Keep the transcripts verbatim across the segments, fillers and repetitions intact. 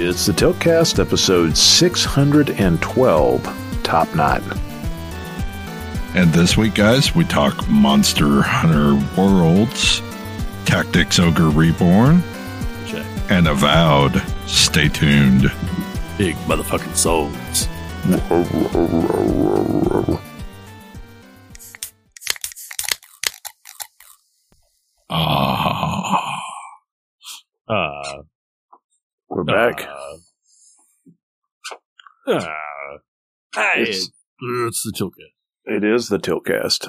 It's the Tiltcast, episode six hundred twelve, Top Knot. And this week, guys, we talk Monster Hunter Worlds, Tactics Ogre Reborn, Check. and Avowed. Stay tuned. Big motherfucking souls. Ah. Uh, We're back. Uh, uh, hey, It's- it's the Tilka. It is the Tiltcast.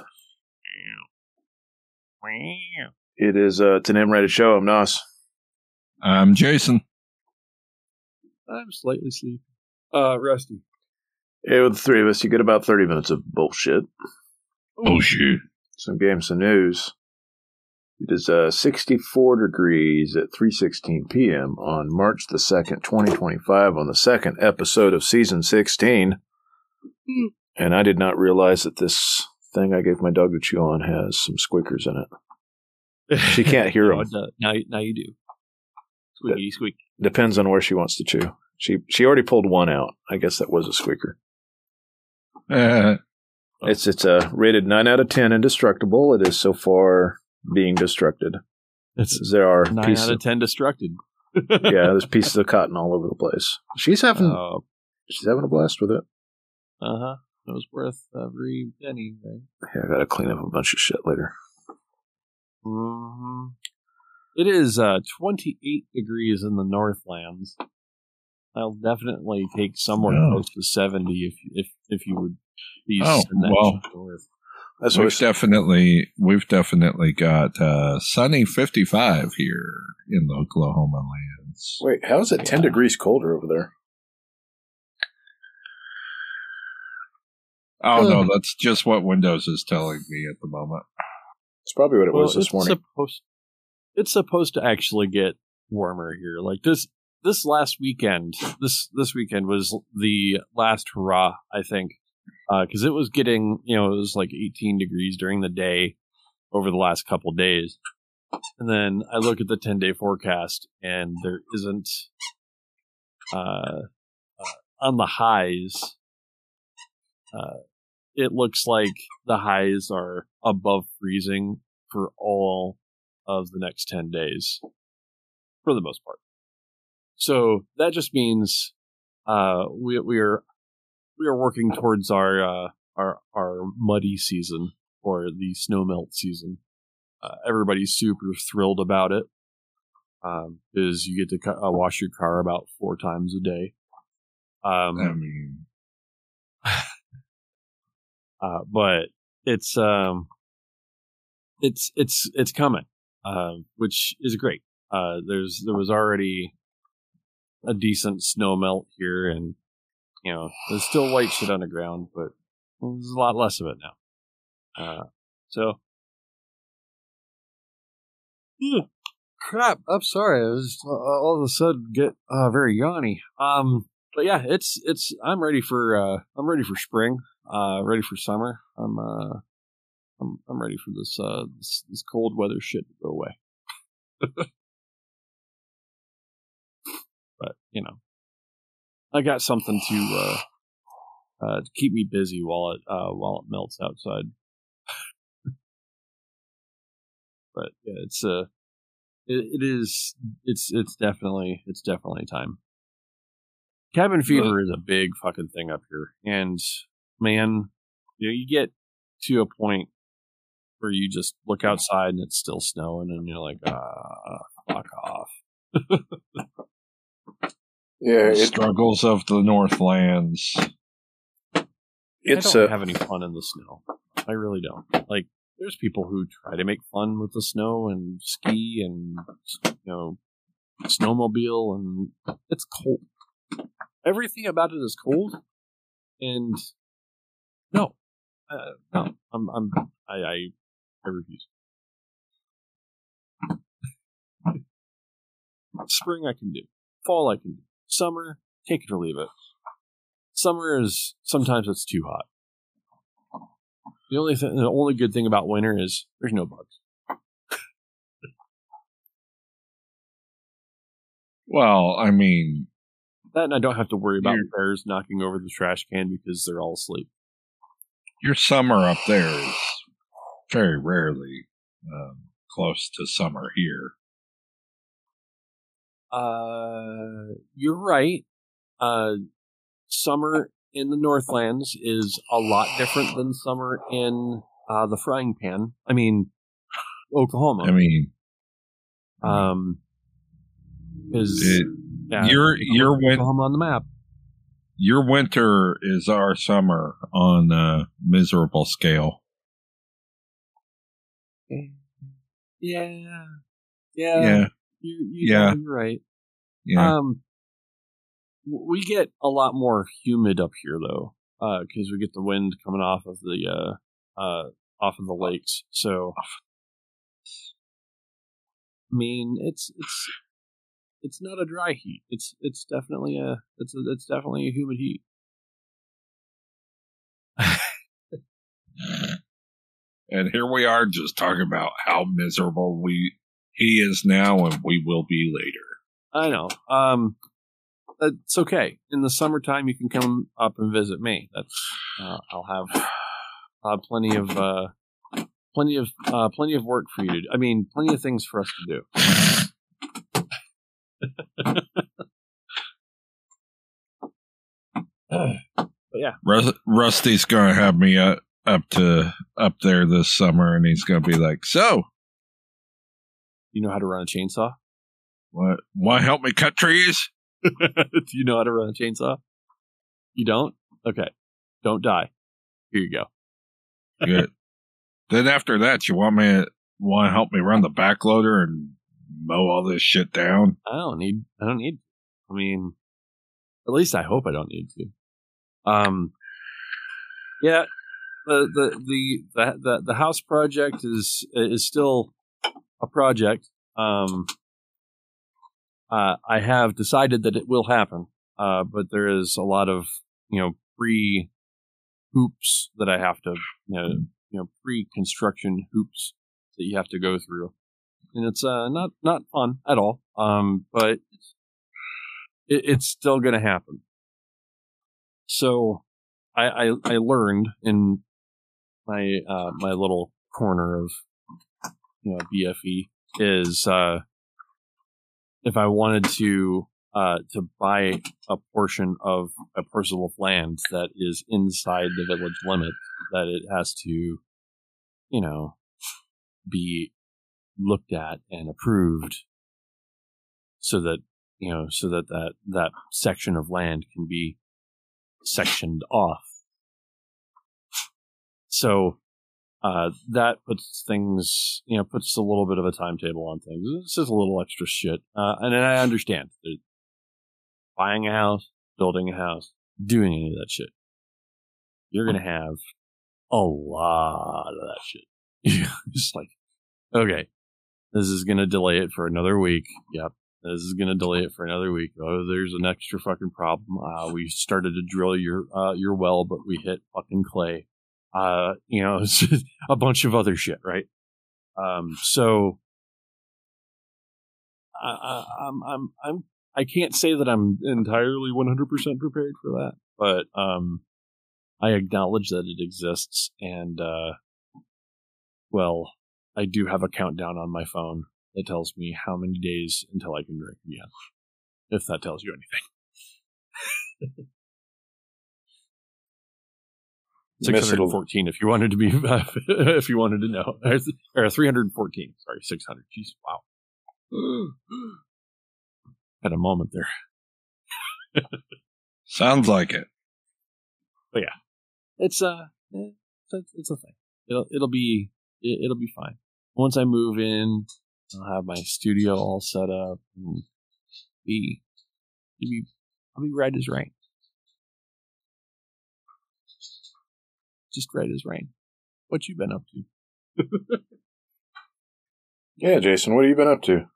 It is, uh, it's an M-rated show. I'm Nos. I'm Jason. I'm slightly sleepy. Uh, Rusty. Hey, with the three of us, you get about thirty minutes of bullshit. Oh, shoot. Some games, some news. It is uh, sixty-four degrees at three sixteen p.m. on March the second, twenty twenty-five, on the second episode of Season sixteen. Hmm. And I did not realize that this thing I gave my dog to chew on has some squeakers in it. She can't hear No, them. it does. Now, now you do. Squeaky, squeak. Depends on where she wants to chew. She she already pulled one out. I guess that was a squeaker. Uh, It's it's a rated nine out of ten indestructible. It is so far being destructed. It's There are nine pieces out of ten destructed. yeah, there's pieces of cotton all over the place. She's having Uh she's having a blast with it. huh. It was worth every penny, right? Yeah, I gotta clean up a bunch of shit later. Mm-hmm. It is uh, twenty-eight degrees in the Northlands. I'll definitely take somewhere Oh. close to seventy if if if you would please Oh, send that well. shit north. That's what we've definitely we've definitely got uh, sunny fifty-five here in the Oklahoma lands. Wait, how is it ten Yeah. degrees colder over there? Oh no, that's just what Windows is telling me at the moment. It's probably what it Well, was this it's morning. Supposed, it's supposed to actually get warmer here. Like this this last weekend, this this weekend was the last hurrah, I think, because it was getting, you know, it was like eighteen degrees during the day over the last couple days, and then I look at the ten day forecast, and there isn't uh, uh, on the highs. Uh, it looks like the highs are above freezing for all of the next ten days, for the most part. So that just means uh, we we are we are working towards our uh, our our muddy season, or the snow melt season. Uh, everybody's super thrilled about it because you get to cu- uh, wash your car about four times a day. Um, I mean, Uh, but it's um, it's it's it's coming, uh, which is great. Uh, there's there was already a decent snow melt here, and you know there's still white shit on the ground, but there's a lot less of it now. Uh, so, Ugh, crap. I'm sorry. I was uh, all of a sudden get uh, very yawny. Um, but yeah, it's it's. I'm ready for uh, I'm ready for spring. Uh, ready for summer. I'm uh, I'm I'm ready for this uh this, this cold weather shit to go away. But you know, I got something to uh, uh to keep me busy while it uh while it melts outside. But yeah, it's uh it, it is it's it's definitely it's definitely time. Cabin fever is a big fucking thing up here, and man, you know, you get to a point where you just look outside and it's still snowing, and you're like, ah, fuck off. Yeah, the it, struggles of the Northlands. it's I don't uh, have any fun in the snow. I really don't. Like, there's people who try to make fun with the snow and ski and, you know, snowmobile, and it's cold. Everything about it is cold, and no, uh, no, I'm, I'm, I, I, I refuse. Spring I can do, fall I can do, summer take it or leave it. Summer is sometimes it's too hot. The only thing, the only good thing about winter is there's no bugs. Well, I mean, That and I don't have to worry about You're, bears knocking over the trash can because they're all asleep. Your summer up there is very rarely um, close to summer here. Uh, you're right. Uh, summer in the Northlands is a lot different than summer in uh, the frying pan. I mean, Oklahoma. I mean, um, is it, yeah, your your win- Oklahoma on the map. Your winter is our summer on a miserable scale. Yeah, yeah, Yeah, you, you, yeah, you're right. yeah. Um, we get a lot more humid up here though, because uh, we get the wind coming off of the uh, uh, off of the lakes. So, I mean, it's it's it's not a dry heat. It's it's definitely a it's a, it's definitely a humid heat. And here we are just talking about how miserable we he is now and we will be later. I know. Um, it's okay. In the summertime, you can come up and visit me. That's uh, I'll have uh, plenty of uh, plenty of uh, plenty of work for you to do. I mean, plenty of things for us to do. But yeah, Rust, Rusty's gonna have me uh, up to up there this summer, and he's gonna be like, "So, you know how to run a chainsaw? what? Want to help me cut trees?" Do you know how to run a chainsaw? You don't? Okay, don't die. Here you go. Good. Then after that, you want me to, want to help me run the backloader and mow all this shit down? I don't need. I don't need. I mean, at least I hope I don't need to. Um. Yeah. The the the the the, the house project is is still a project. Um. Uh, I have decided that it will happen, uh, but there is a lot of you know pre hoops that I have to you know you know pre construction hoops that you have to go through, and it's uh, not not fun at all. Um, but it, it's still going to happen. So I, I I learned in my uh, my little corner of you know B F E is. Uh, If I wanted to uh, to buy a portion of a parcel of land that is inside the village limit, that it has to, you know, be looked at and approved, so that you know, so that that, that section of land can be sectioned off. So. Uh, that puts things, you know, puts a little bit of a timetable on things. It's just a little extra shit. Uh, and I understand. Buying a house, building a house, doing any of that shit. You're going to have a lot of that shit. Just like, okay, this is going to delay it for another week. Yep. This is going to delay it for another week. Oh, there's an extra fucking problem. Uh, we started to drill your, uh, your well, but we hit fucking clay. Uh, you know, it's just a bunch of other shit, right? Um, so I, I, I'm, I'm, I'm, I can't say that I'm entirely one hundred percent prepared for that, but um, I acknowledge that it exists, and uh, well, I do have a countdown on my phone that tells me how many days until I can drink again, if that tells you anything. six hundred fourteen if you wanted to be uh, if you wanted to know, or three hundred fourteen, sorry, six hundred. Jeez, wow. Had a moment there. Sounds like it. But yeah, it's uh it's, it's a thing. It'll it'll be it, it'll be fine. Once I move in, I'll have my studio all set up and be be I'll be red as rain. Just red as rain. What you been up to? Yeah, Jason, what have you been up to?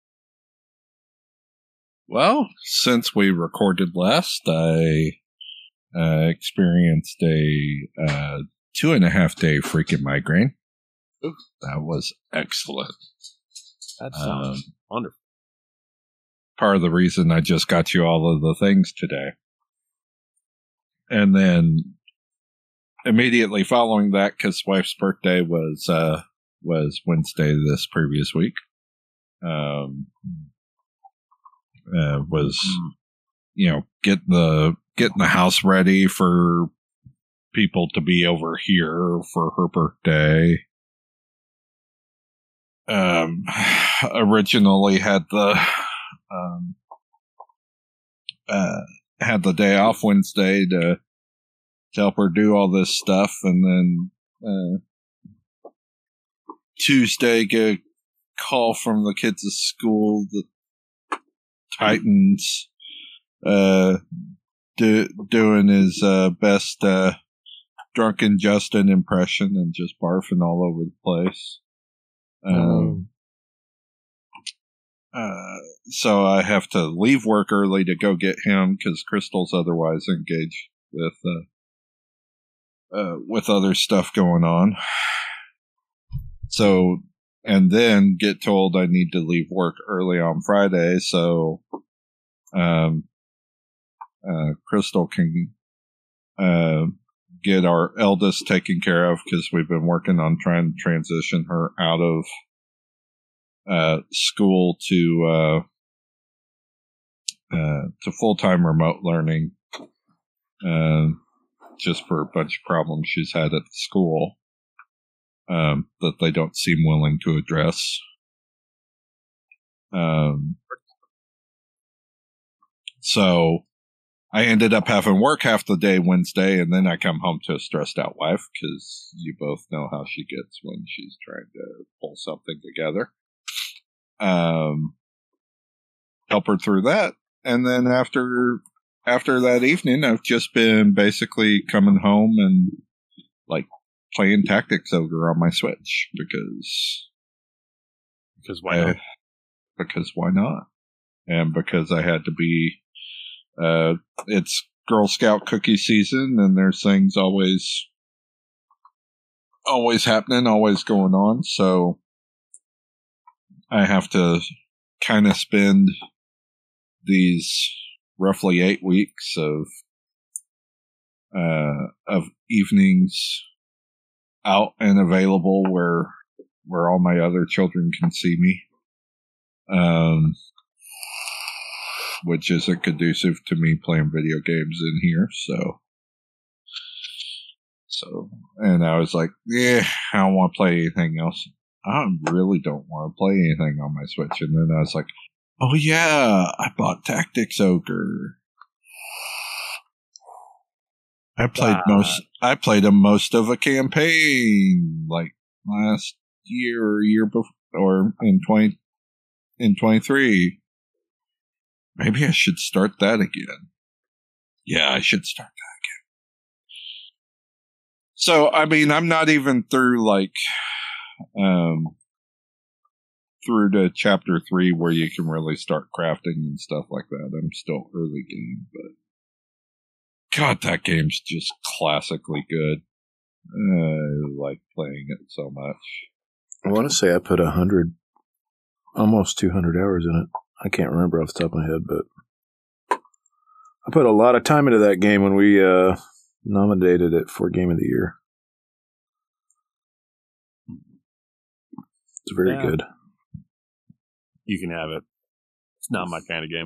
Well, since we recorded last, I uh, experienced a uh, two and a half day freaking migraine. Ooh. That was excellent. That sounds um, wonderful. part of the reason I just got you all of the things today. And then immediately following that, because wife's birthday was uh, was Wednesday this previous week, um, uh, was you know getting the getting the house ready for people to be over here for her birthday. Um, originally had the um, uh, had the day off Wednesday to, to help her do all this stuff, and then uh, Tuesday get a call from the kids at school that Titan's uh, do, doing his uh, best uh, drunken Justin impression and just barfing all over the place. Um, uh, so I have to leave work early to go get him because Crystal's otherwise engaged with uh, uh, with other stuff going on. So, and then get told I need to leave work early on Friday so um, uh, Crystal can uh, get our eldest taken care of because we've been working on trying to transition her out of uh, school to uh, uh, to full-time remote learning uh, just for a bunch of problems she's had at the school um, that they don't seem willing to address. Um, so I ended up having work half the day Wednesday, and then I come home to a stressed out wife because you both know how she gets when she's trying to pull something together. Um, help her through that, and then after after that evening, I've just been basically coming home and like playing Tactics Ogre on my Switch because because why not? I, because why not? And because I had to be. Uh, it's Girl Scout cookie season, and there's things always, always happening, always going on. So I have to kind of spend these roughly eight weeks of uh, of evenings out and available where where all my other children can see me. Um. Which isn't conducive to me playing video games in here, so. So, and I was like, yeah, I don't want to play anything else. I really don't want to play anything on my Switch. And then I was like, oh yeah, I bought Tactics Ogre. I played uh, most, I played a most of a campaign, like last year or year before, or in twenty, in twenty-three. Maybe I should start that again. Yeah, I should start that again. So, I mean, I'm not even through, like, um, through to chapter three where you can really start crafting and stuff like that. I'm still early game, but God, that game's just classically good. I like playing it so much. I want to say I put a hundred, almost two hundred hours in it. I can't remember off the top of my head, but I put a lot of time into that game when we uh, nominated it for Game of the Year. It's very yeah. good. You can have it. It's not my kind of game.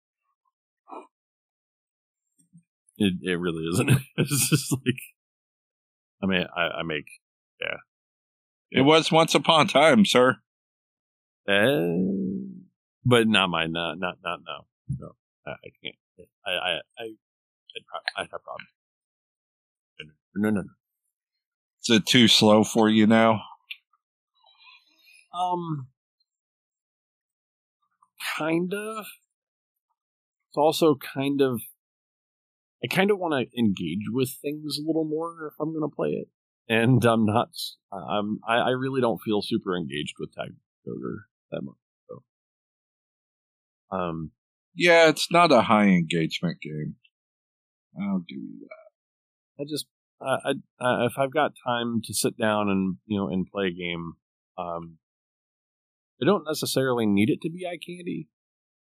It it really isn't. It's just like, I mean, I, I make, yeah. It was once upon a time, sir. Uh, but not mine. Not not not no. No, I, I can't. I I I I have problems. No, no, no. Is it too slow for you now? Um, kind of. It's also kind of. I kind of want to engage with things a little more if I'm going to play it, and I'm not. I'm. I, I really don't feel super engaged with Tactics Ogre that much. So, um, yeah, it's not a high engagement game. I'll give you that. I just. I, I, uh, if I've got time to sit down and you know and play a game, um, I don't necessarily need it to be eye candy.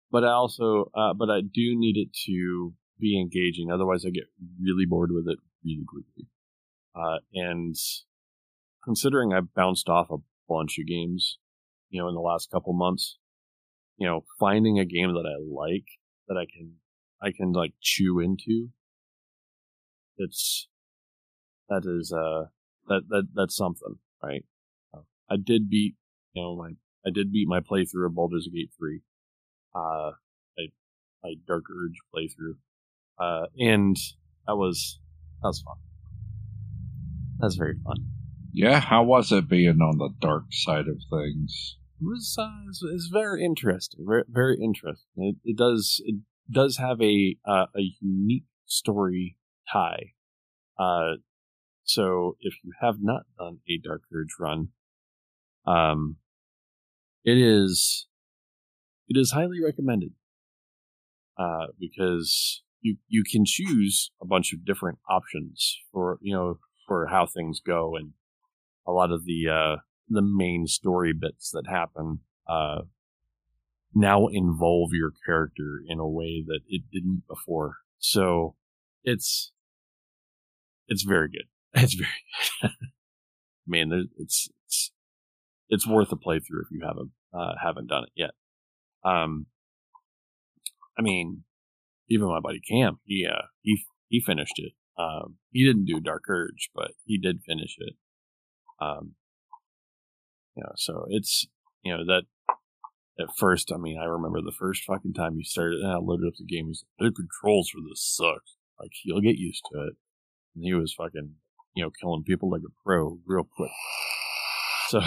but I also, uh, but I do need it to be engaging. Otherwise, I get really bored with it really quickly. Uh, and considering I've bounced off a bunch of games, you know, in the last couple months, you know, finding a game that I like that I can, I can like chew into. It's that is uh that that that's something, right? Uh, I did beat, you know, my I did beat my playthrough of Baldur's Gate three. Uh, I my Dark Urge playthrough. Uh, and that was that was fun. That's very fun. Yeah, how was it being on the dark side of things? It was uh, it's, it's very interesting. Very very interesting. It, it does it does have a uh, a unique story tie. Uh, so if you have not done a Dark Urge run, um, it is it is highly recommended. Uh, because you you can choose a bunch of different options for you know for how things go, and a lot of the uh, the main story bits that happen uh, now involve your character in a way that it didn't before. So it's it's very good. It's very good. Man, it's it's it's worth a playthrough if you haven't uh, haven't done it yet. Um, I mean, even my buddy Cam, he uh, he he finished it. Um, he didn't do Dark Urge, but he did finish it. Um, you know, so it's you know that at first, I mean, I remember the first fucking time he started, and I loaded up the game. He's like, the controls for this suck. Like, he'll get used to it. And he was fucking, you know, killing people like a pro real quick. So,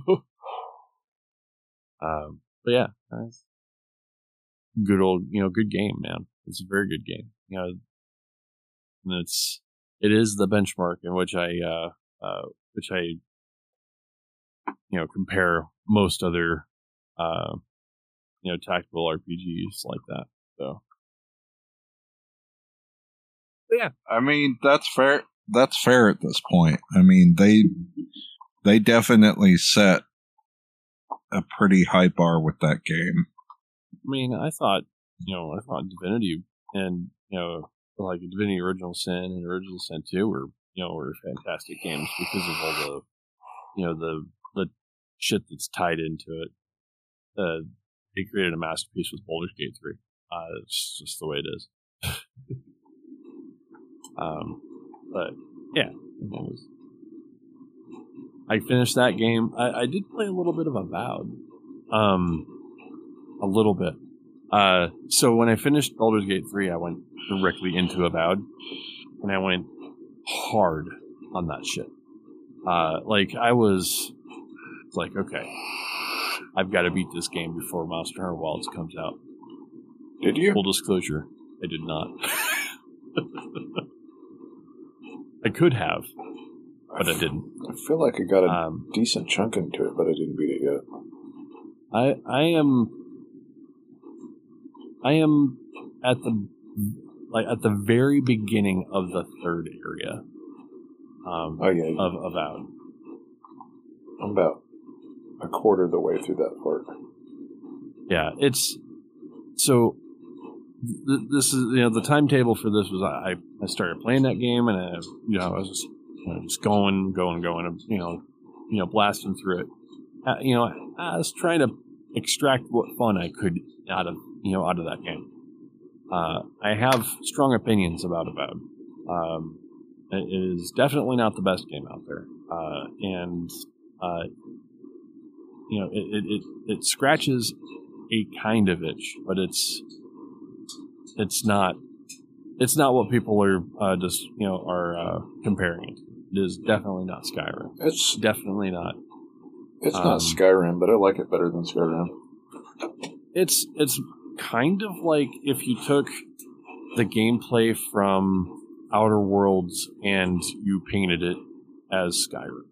um, but yeah, nice. Good old, you know, good game, man. It's a very good game. You know, and it's it is the benchmark in which I, uh, uh, which I, you know, compare most other. Uh, you know, tactical R P Gs like that. So, but yeah, I mean that's fair. That's fair at this point. I mean they they definitely set a pretty high bar with that game. I mean, I thought you know, I thought Divinity and you know, like Divinity Original Sin and Original Sin two were you know were fantastic games because of all the you know the the shit that's tied into it. Uh, they created a masterpiece with Baldur's Gate three. Uh, it's just the way it is. um, but yeah, it was, I finished that game. I, I did play a little bit of Avowed, um, a little bit. Uh, so when I finished Baldur's Gate three, I went directly into Avowed, and I went hard on that shit. Uh, like I was, like okay. I've got to beat this game before Monster Hunter Wilds comes out. Did you? Full disclosure, I did not. I could have, but I didn't. I feel like I got a um, decent chunk into it, but I didn't beat it yet. I I am I am at the like at the very beginning of the third area. Um, oh yeah, of Avowed. I'm about a quarter of the way through that part. Yeah, it's so. Th- this is you know the timetable for this was I I started playing that game and I you know I was just, you know, just going going going you know you know blasting through it. Uh, you know I was trying to extract what fun I could out of you know out of that game. Uh, I have strong opinions about Avowed. Um, it is definitely not the best game out there, uh, and. Uh, You know, it, it, it, it scratches a kind of itch, but it's it's not it's not what people are uh, just you know are uh, comparing it to. It is definitely not Skyrim. It's definitely not. It's um, not Skyrim, but I like it better than Skyrim. It's it's kind of like if you took the gameplay from Outer Worlds and you painted it as Skyrim.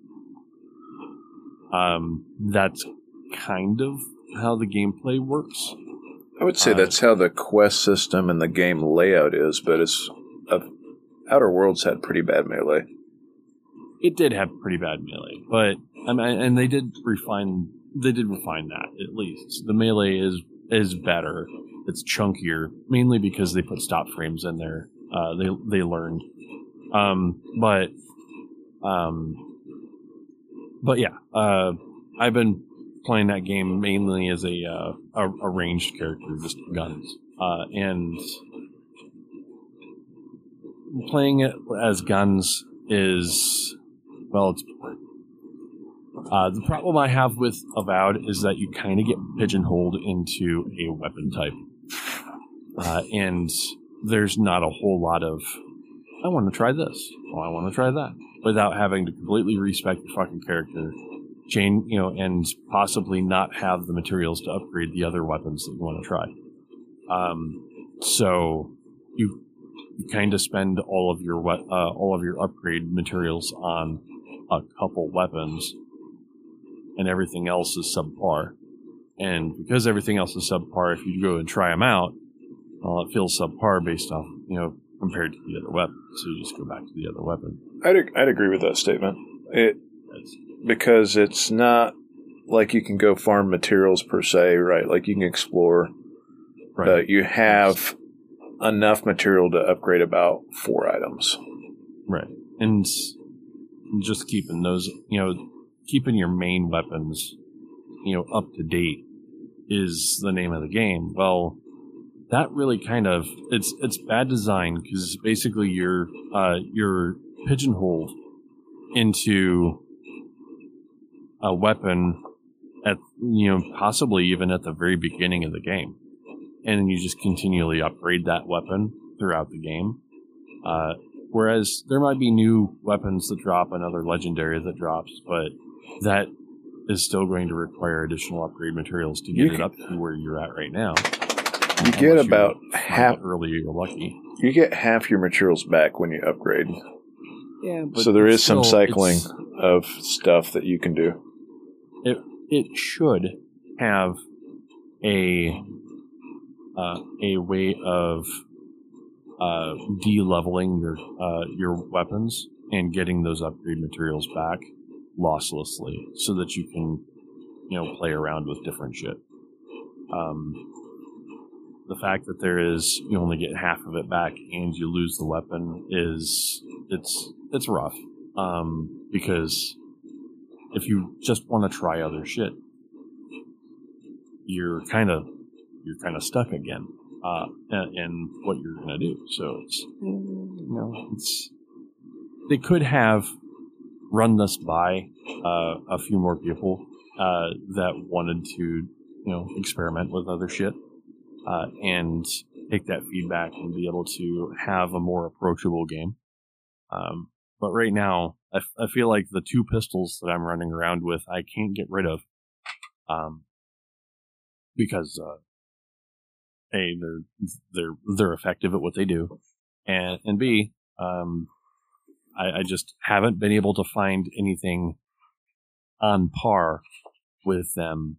Um, that's kind of how the gameplay works. I would say uh, that's how the quest system and the game layout is, but it's uh, Outer Worlds had pretty bad melee. It did have pretty bad melee, but I mean, and they did refine. They did refine that at least. The melee is is better. it's chunkier, mainly because they put stop frames in there. Uh, they they learned, um, but um, but yeah, uh, I've been playing that game mainly as a uh, a, a ranged character, just guns, uh, and playing it as guns is, well, it's boring. Uh, the problem I have with Avowed is that you kind of get pigeonholed into a weapon type. Uh, and there's not a whole lot of, I want to try this, or I want to try that, without having to completely respect your fucking character, chain, you know, and possibly not have the materials to upgrade the other weapons that you want to try. Um, so you you kind of spend all of your we- uh, all of your upgrade materials on a couple weapons, and everything else is subpar. And because everything else is subpar, if you go and try them out, well, it feels subpar based off, you know, compared to the other weapon. So you just go back to the other weapon. I'd I'd agree with that statement. It That's, because it's not like you can go farm materials per se, right? Like you can explore, right. but you have enough material to upgrade about four items. Right. And just keeping those, you know, keeping your main weapons, you know, up to date is the name of the game. Well, that really kind of, it's it's bad design because basically you're uh, you're pigeonholed into a weapon at, you know, possibly even at the very beginning of the game, and then you just continually upgrade that weapon throughout the game. Uh, whereas there might be new weapons that drop, another legendary that drops, but that is still going to require additional upgrade materials to get You it can- up to where you're at right now. You get Unless about you're half. early. You're lucky. You get half your materials back when you upgrade. Yeah, So there is some cycling of stuff that you can do. It it should have a uh, a way of uh, de-leveling your uh, your weapons and getting those upgrade materials back losslessly, so that you can, you know, play around with different shit. Um, the fact that there is, you only get half of it back and you lose the weapon is it's it's rough. Um, because if you just want to try other shit, you're kind of you're kind of stuck again uh, in, in what you're gonna do. So it's, you know, it's they could have run this by uh, a few more people uh, that wanted to, you know, experiment with other shit uh, and take that feedback and be able to have a more approachable game. Um, but right now, I, f- I feel like the two pistols that I'm running around with, I can't get rid of, um, because uh, A, they're they're they're effective at what they do, and and B, um, I, I just haven't been able to find anything on par with them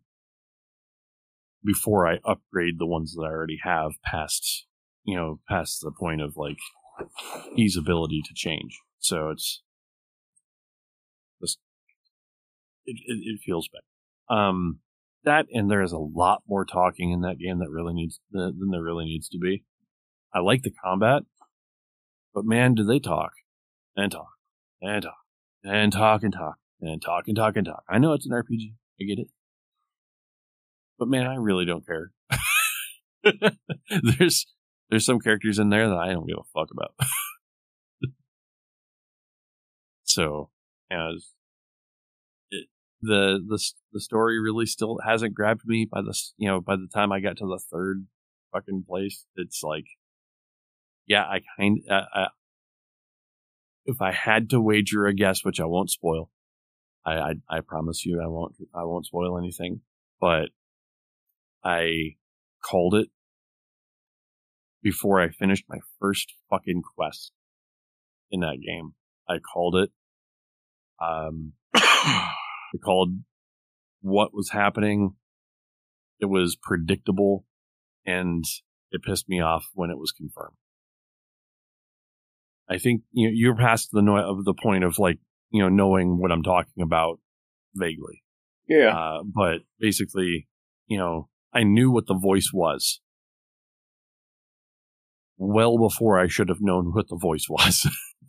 before I upgrade the ones that I already have past, you know, past the point of like easeability to change. So it's just, it, it, it feels bad. Um, that, and there is a lot more talking in that game that really needs than there really needs to be. I like the combat, but man, do they talk and talk and talk and talk and talk and talk and talk and talk. I know it's an R P G. I get it. But man, I really don't care. there's there's some characters in there that I don't give a fuck about. So, as it, the the the story really still hasn't grabbed me by the you know by the time I got to the third fucking place. It's like, yeah, I kind I, I, if I had to wager a guess, which I won't spoil, I, I I promise you I won't I won't spoil anything, but I called it before I finished my first fucking quest in that game. I called it. Um, I called what was happening. It was predictable, and it pissed me off when it was confirmed. I think, you know, you're past the no- of the point of, like, you know, knowing what I'm talking about vaguely. Yeah. Uh, but basically, you know, I knew what the voice was well before I should have known what the voice was.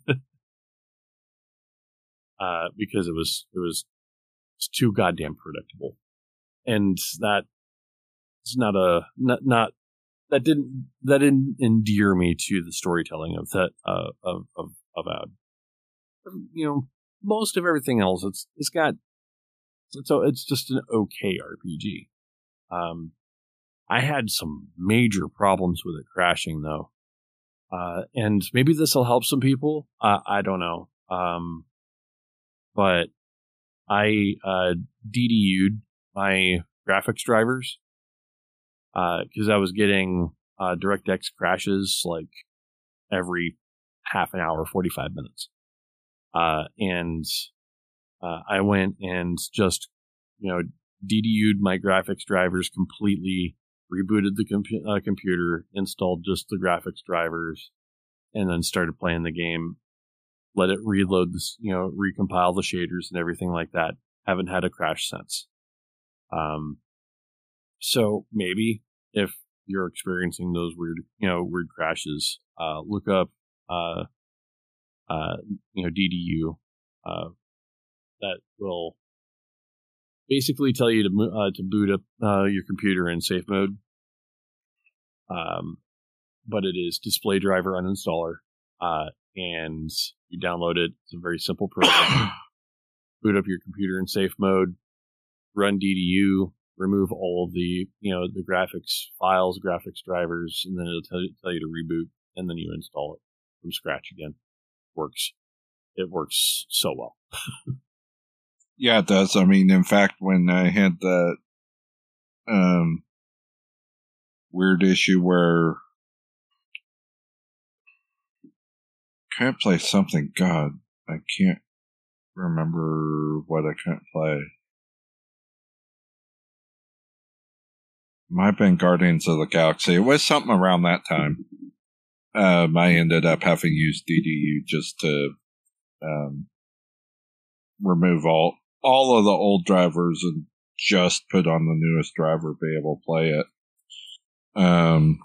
uh, because it was it was it's too goddamn predictable. And that it's not a not not that didn't that didn't endear me to the storytelling of that uh, of of of Ad. You know, most of everything else, it's it's got so it's just an okay R P G. Um, I had some major problems with it crashing though, uh, and maybe this will help some people. Uh, I don't know, um, but I uh, D D U'd my graphics drivers because uh, I was getting uh, DirectX crashes like every half an hour, forty-five minutes. Uh, and uh, I went and just, you know, D D U'd my graphics drivers completely, rebooted the com- uh, computer, installed just the graphics drivers, and then started playing the game. Let it reload this, you know, recompile the shaders and everything like that. Haven't had a crash since. Um, so maybe if you're experiencing those weird, you know, weird crashes, uh, look up, uh, uh, you know, D D U, uh, that will basically tell you to uh, to boot up uh, your computer in safe mode. Um, but it is display driver uninstaller, uh, and you download it. It's a very simple program. Boot up your computer in safe mode, run D D U, remove all of the, you know, the graphics files, graphics drivers, and then it'll tell you, tell you to reboot, and then you install it from scratch again. Works. It works so well. Yeah, it does. I mean, in fact, when I had that um, weird issue where I can't play something, God, I can't remember what I couldn't play. Might have been Guardians of the Galaxy. It was something around that time. Um, I ended up having used D D U just to um, remove all all of the old drivers and just put on the newest driver, be able to play it. Um,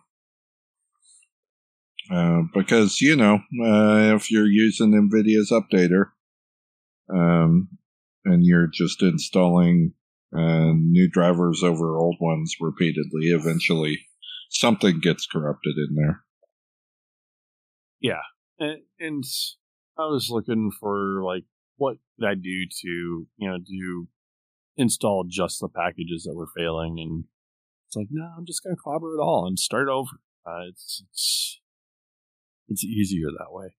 uh, because, you know, uh, if you're using NVIDIA's updater um, and you're just installing uh, new drivers over old ones repeatedly, eventually something gets corrupted in there. Yeah, and, and I was looking for like what could I do to, you know, to install just the packages that were failing, and it's like, no, I'm just going to clobber it all and start over. Uh, it's it's it's easier that way,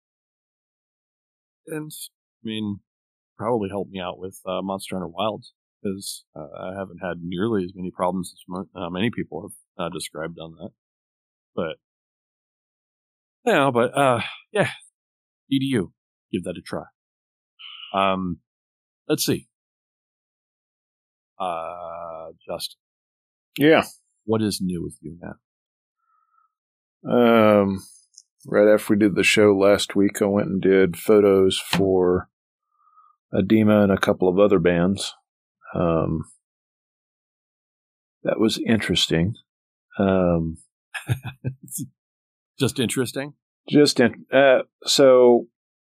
and I mean, probably helped me out with uh, Monster Hunter Wilds because uh, I haven't had nearly as many problems as mo- uh, many people have uh, described on that, but. Yeah, but uh, yeah, D D U, give that a try. Um, let's see. Uh, Justin. Yeah. What is new with you now? Um, right after we did the show last week, I went and did photos for Adema and a couple of other bands. Um, that was interesting. Um. Just interesting? Just in, uh, so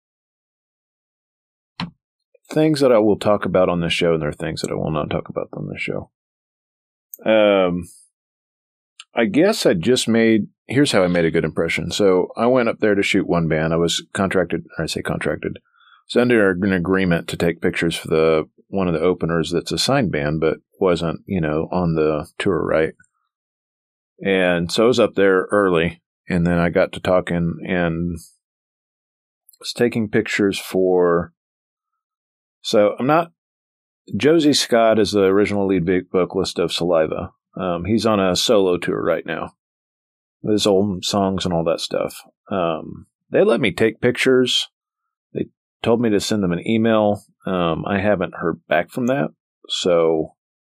things that I will talk about on this show, and there are things that I will not talk about on this show. Um, I guess I just made, here's how I made a good impression. So I went up there to shoot one band. I was contracted, or I say contracted, so under an agreement to take pictures for the one of the openers that's a signed band, but wasn't, you know, on the tour, right? And so I was up there early. And then I got to talking and was taking pictures for. So I'm not. Josie Scott is the original lead vocalist of Saliva. Um, he's on a solo tour right now. With his old songs and all that stuff. Um, they let me take pictures. They told me to send them an email. Um, I haven't heard back from that. So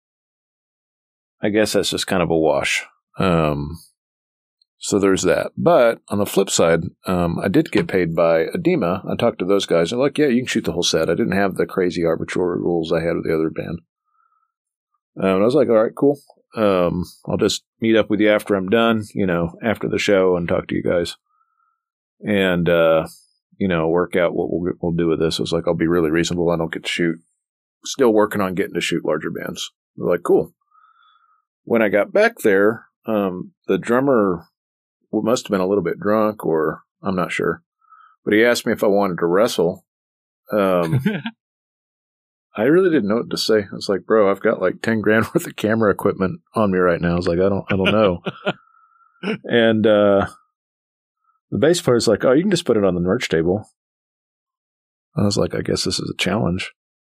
I guess that's just kind of a wash. Um, So there's that. But on the flip side, um, I did get paid by Adema. I talked to those guys. They're like, yeah, you can shoot the whole set. I didn't have the crazy arbitrary rules I had with the other band. Um, and I was like, all right, cool. Um, I'll just meet up with you after I'm done, you know, after the show and talk to you guys. And, uh, you know, work out what we'll, we'll do with this. I was like, I'll be really reasonable. I don't get to shoot. Still working on getting to shoot larger bands. They're like, cool. When I got back there, um, the drummer must have been a little bit drunk, or I'm not sure. But he asked me if I wanted to wrestle. Um, I really didn't know what to say. I was like, bro, I've got like ten grand worth of camera equipment on me right now. I was like, I don't, I don't know. And, uh, the bass player's like, oh, you can just put it on the merch table. I was like, I guess this is a challenge.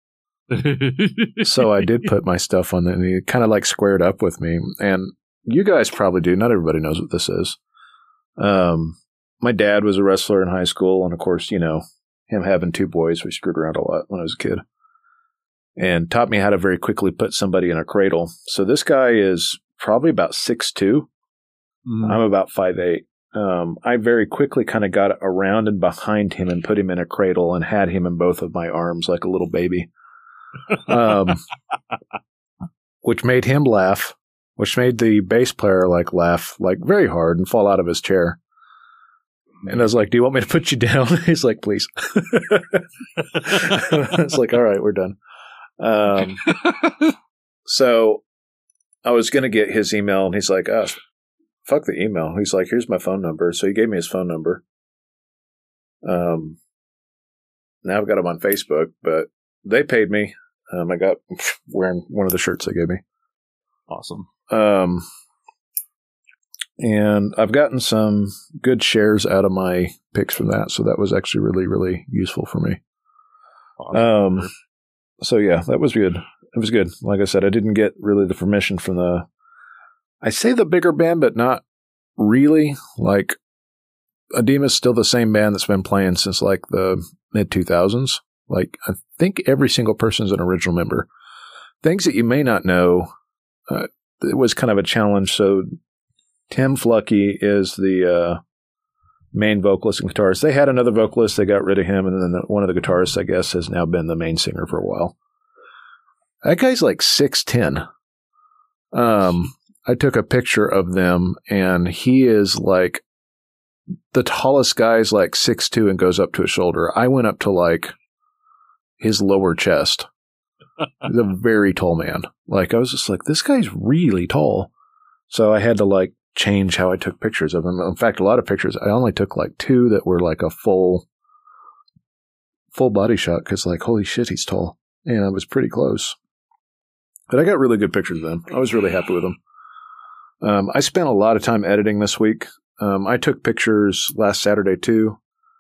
So I did put my stuff on there, and he kind of like squared up with me. And you guys probably do. Not everybody knows what this is. Um, my dad was a wrestler in high school. And of course, you know, him having two boys, we screwed around a lot when I was a kid, and taught me how to very quickly put somebody in a cradle. So this guy is probably about six two. Mm-hmm. I'm about five eight. Um, I very quickly kind of got around and behind him and put him in a cradle and had him in both of my arms like a little baby, um, which made him laugh, which made the bass player like laugh like very hard and fall out of his chair. And I was like, do you want me to put you down? He's like, please. It's like, all right, we're done. Um, so I was going to get his email, and he's like, oh, fuck the email. He's like, here's my phone number. So he gave me his phone number. Um, now I've got him on Facebook, but they paid me. Um, I got wearing one of the shirts they gave me. Awesome. Um, and I've gotten some good shares out of my picks from that. So that was actually really, really useful for me. Awesome. Um, so yeah, that was good. It was good. Like I said, I didn't get really the permission from the, I say the bigger band, but not really. Like, Adema's still the same band that's been playing since like the mid two thousands. Like, I think every single person's an original member. Things that you may not know, uh, it was kind of a challenge. So Tim Flucky is the uh, main vocalist and guitarist. They had another vocalist. They got rid of him. And then the, one of the guitarists, I guess, has now been the main singer for a while. That guy's like six ten. Um... I took a picture of them, and he is like the tallest guy's like six two and goes up to his shoulder. I went up to like his lower chest. He's a very tall man. Like, I was just like, this guy's really tall. So I had to like change how I took pictures of him. In fact, a lot of pictures, I only took like two that were like a full, full body shot, because like, holy shit, he's tall. And I was pretty close. But I got really good pictures of them. I was really happy with them. Um, I spent a lot of time editing this week. Um, I took pictures last Saturday too.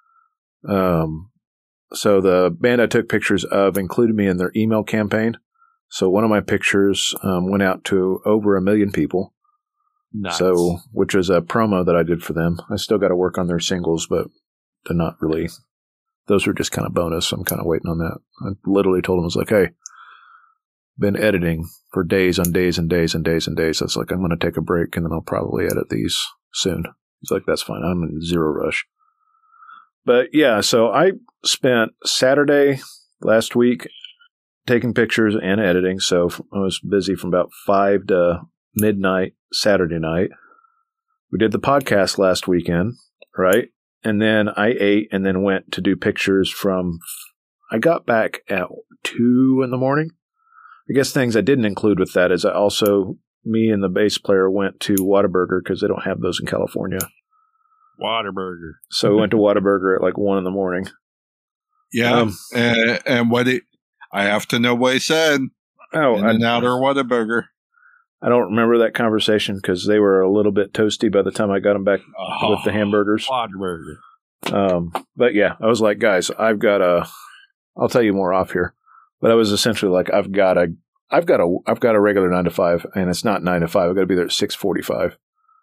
Um, so the band I took pictures of included me in their email campaign. So one of my pictures um, went out to over a million people. Nice. So, which is a promo that I did for them. I still got to work on their singles, but they're not really. Those were just kind of bonus. I'm kind of waiting on that. I literally told them, I was like, hey, been editing for days on days and days and days and days. I was like, I'm going to take a break, and then I'll probably edit these soon. He's like, that's fine. I'm in zero rush. But yeah, so I spent Saturday last week taking pictures and editing. So I was busy from about five to midnight Saturday night. We did the podcast last weekend, right? And then I ate and then went to do pictures from, I got back at two in the morning. I guess things I didn't include with that is I also, me and the bass player went to Whataburger, because they don't have those in California. Whataburger. So we went to Whataburger at like one in the morning. Yeah. Um, and, and what it, I have to know what he said. Oh, In and out or Whataburger. I don't remember that conversation, because they were a little bit toasty by the time I got them back oh, with the hamburgers. Whataburger. Um, but yeah, I was like, guys, I've got a, I'll tell you more off here. But I was essentially like, I've got a, I've got a, I've got a regular nine to five, and it's not nine to five. I've got to be there at six forty-five.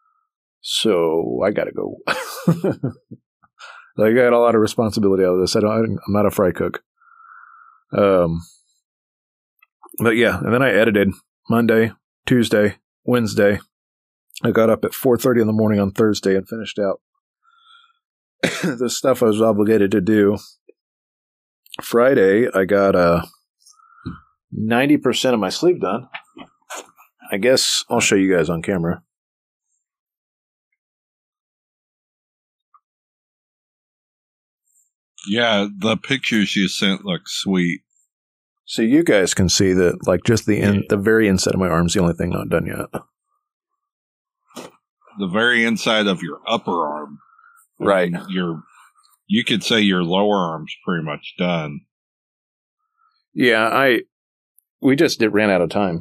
So I got to go. Like, I got a lot of responsibility out of this. I don't, I'm not a fry cook. Um, but yeah, and then I edited Monday, Tuesday, Wednesday. I got up at four thirty in the morning on Thursday and finished out the stuff I was obligated to do. Friday, I got uh, ninety percent of my sleeve done. I guess I'll show you guys on camera. Yeah, the pictures you sent look sweet. So you guys can see that, like, just the in, the very inside of my arm is the only thing not done yet. The very inside of your upper arm. Right. I mean, your, you could say your lower arm's pretty much done. Yeah, I. We just did, ran out of time.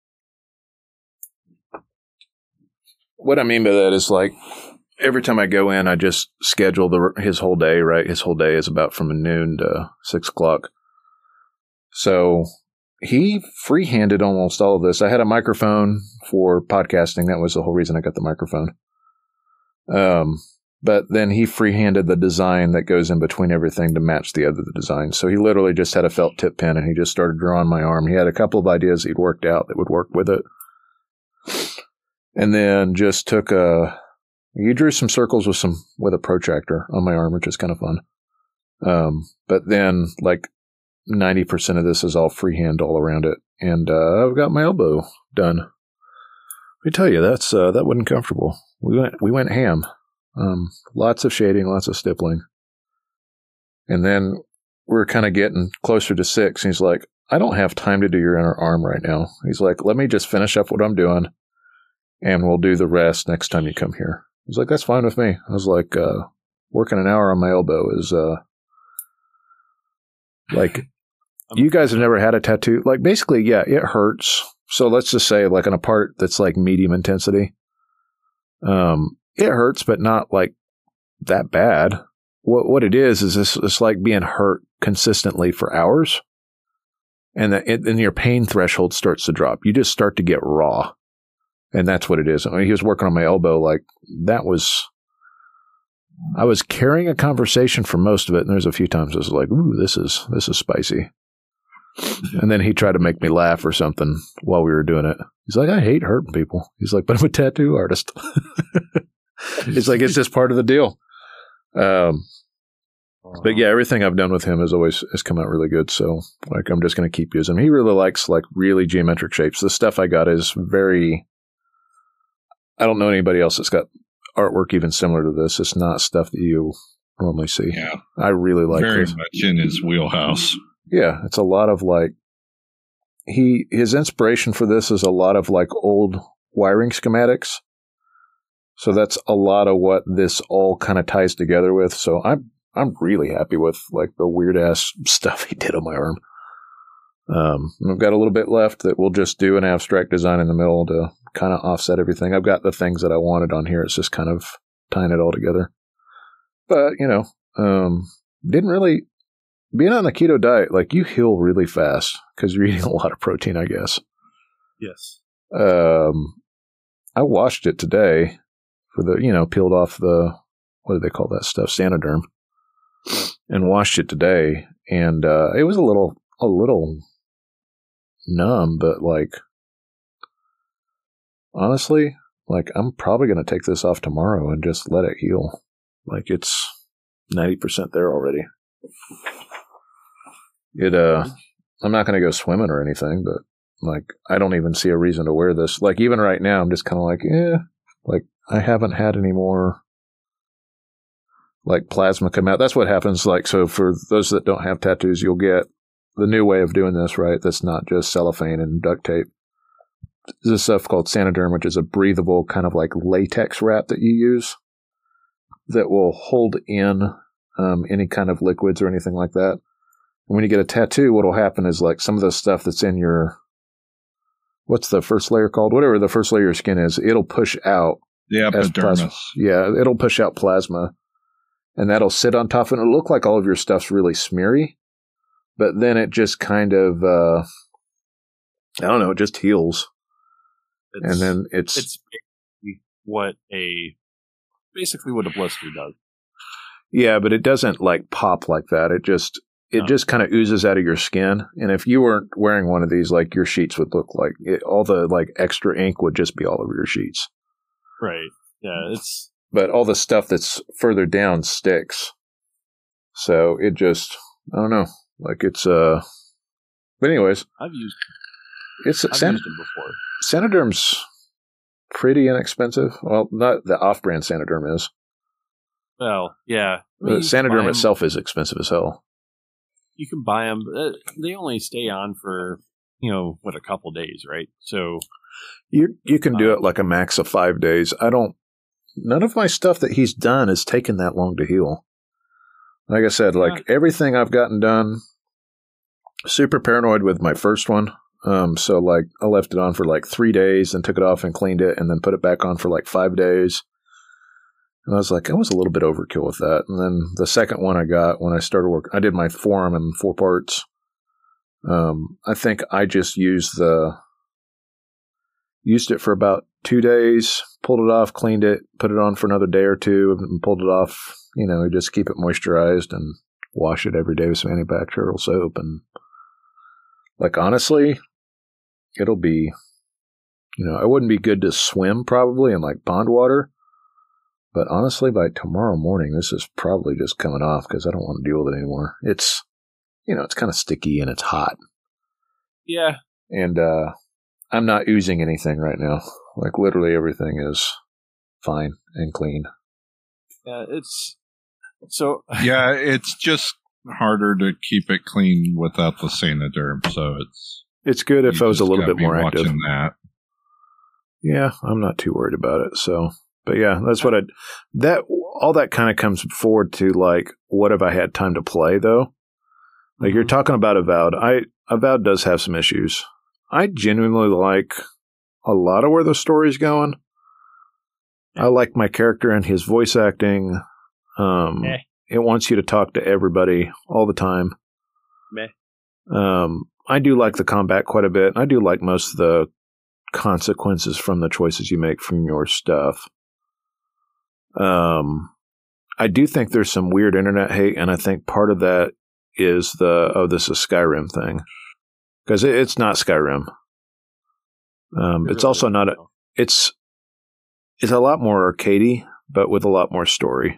What I mean by that is, like, every time I go in, I just schedule the his whole day, right? His whole day is about from noon to six o'clock. So he free-handed almost all of this. I had a microphone for podcasting. That was the whole reason I got the microphone. Um, but then he free-handed the design that goes in between everything to match the other design. So he literally just had a felt tip pen and he just started drawing my arm. He had a couple of ideas he'd worked out that would work with it. And then just took a... He drew some circles with some with a protractor on my arm, which is kind of fun. Um, but then, like, ninety percent of this is all freehand all around it. And uh, I've got my elbow done. Let me tell you, that's uh, that wasn't comfortable. We went we went ham. Um, lots of shading, lots of stippling. And then we're kind of getting closer to six. And he's like, I don't have time to do your inner arm right now. He's like, let me just finish up what I'm doing, and we'll do the rest next time you come here. I was like, that's fine with me. I was like, uh, working an hour on my elbow is, uh, like, you guys have never had a tattoo. Like, basically, yeah, it hurts. So let's just say, like, on a part that's, like, medium intensity, um, it hurts, but not, like, that bad. What what it is, is this, it's like being hurt consistently for hours, and then your pain threshold starts to drop. You just start to get raw. And that's what it is. I mean, he was working on my elbow. Like, that was, I was carrying a conversation for most of it. And there's a few times I was like, ooh, this is, this is spicy. And then he tried to make me laugh or something while we were doing it. He's like, I hate hurting people. He's like, but I'm a tattoo artist. It's like, it's just part of the deal. Um, but yeah, everything I've done with him has always has come out really good. So, like, I'm just going to keep using him. He really likes, like, really geometric shapes. The stuff I got is very, I don't know anybody else that's got artwork even similar to this. It's not stuff that you normally see. Yeah. I really like Very this. much in his wheelhouse. Yeah, it's a lot of, like, he his inspiration for this is a lot of, like, old wiring schematics. So that's a lot of what this all kind of ties together with. So I'm I'm really happy with, like, the weird ass stuff he did on my arm. Um, I've got a little bit left that we'll just do an abstract design in the middle to kind of offset everything. I've got the things that I wanted on here. It's just kind of tying it all together. But, you know, um, didn't really, being on the keto diet, like, you heal really fast because you're eating a lot of protein, I guess. Yes. Um, I washed it today for the, you know, peeled off the, what do they call that stuff? Sanoderm. And washed it today. And, uh, it was a little, a little numb, but, like, honestly, like, I'm probably going to take this off tomorrow and just let it heal. Like, it's ninety percent there already. It, uh, I'm not going to go swimming or anything, but, like, I don't even see a reason to wear this. Like, even right now, I'm just kind of like, eh, like, I haven't had any more, like, plasma come out. That's what happens. Like, so for those that don't have tattoos, you'll get the new way of doing this, right? That's not just cellophane and duct tape. There's stuff called Sanoderm, which is a breathable kind of like latex wrap that you use that will hold in um, any kind of liquids or anything like that. And when you get a tattoo, what will happen is, like, some of the stuff that's in your, what's the first layer called? Whatever the first layer of your skin is, it'll push out. The epidermis. Yeah, it'll push out plasma. And that'll sit on top, and it'll look like all of your stuff's really smeary. But then it just kind of, uh, I don't know, it just heals. It's, and then it's... It's what a, basically what a blister does. Yeah, but it doesn't, like, pop like that. It just, it no. just kind of oozes out of your skin. And if you weren't wearing one of these, like, your sheets would look like, it, all the, like, extra ink would just be all over your sheets. Right. Yeah, it's... But all the stuff that's further down sticks. So it just, I don't know. Like, it's, uh, but anyways. I've used, it's I've San- used them before. Sanoderm's pretty inexpensive. Well, not the off-brand Sanoderm is. Well, yeah. I The mean, Sanoderm itself is expensive as hell. You can buy them. Uh, they only stay on for, you know, what, a couple days, right? So You you can do uh, it like a max of five days. I don't. None of my stuff that he's done has taken that long to heal. Like I said, like Yeah. everything I've gotten done, super paranoid with my first one. Um, so like I left it on for like three days and took it off and cleaned it and then put it back on for like five days. And I was like, I was a little bit overkill with that. And then the second one I got when I started work, I did my forearm in four parts. Um, I think I just used the, used it for about two days, pulled it off, cleaned it, put it on for another day or two and pulled it off. You know, just keep it moisturized and wash it every day with some antibacterial soap. And like, honestly, it'll be, you know, it wouldn't be good to swim probably in like pond water. But honestly, by tomorrow morning, this is probably just coming off because I don't want to deal with it anymore. It's, you know, it's kind of sticky and it's hot. yeah. And uh, I'm not oozing anything right now. Like literally everything is fine and clean. Yeah, it's so. Yeah, it's just harder to keep it clean without the Sanoderm. So it's It's good if you I was a just little gotta bit be more active. watching that. Yeah, I'm not too worried about it. So, but yeah, that's what I, that, all that kind of comes forward to like, what have I had time to play though? Like you're Mhm. talking about Avowed. I, Avowed does have some issues. I genuinely like a lot of where the story's going. I like my character and his voice acting. Um, Meh. It wants you to talk to everybody all the time. Meh. Um, I do like the combat quite a bit. I do like most of the consequences from the choices you make from your stuff. Um, I do think there's some weird internet hate, and I think part of that is the, oh, this is Skyrim thing. Because it, it's not Skyrim. Um, It it's really also is, not, a, though. it's, it's a lot more arcadey, but with a lot more story.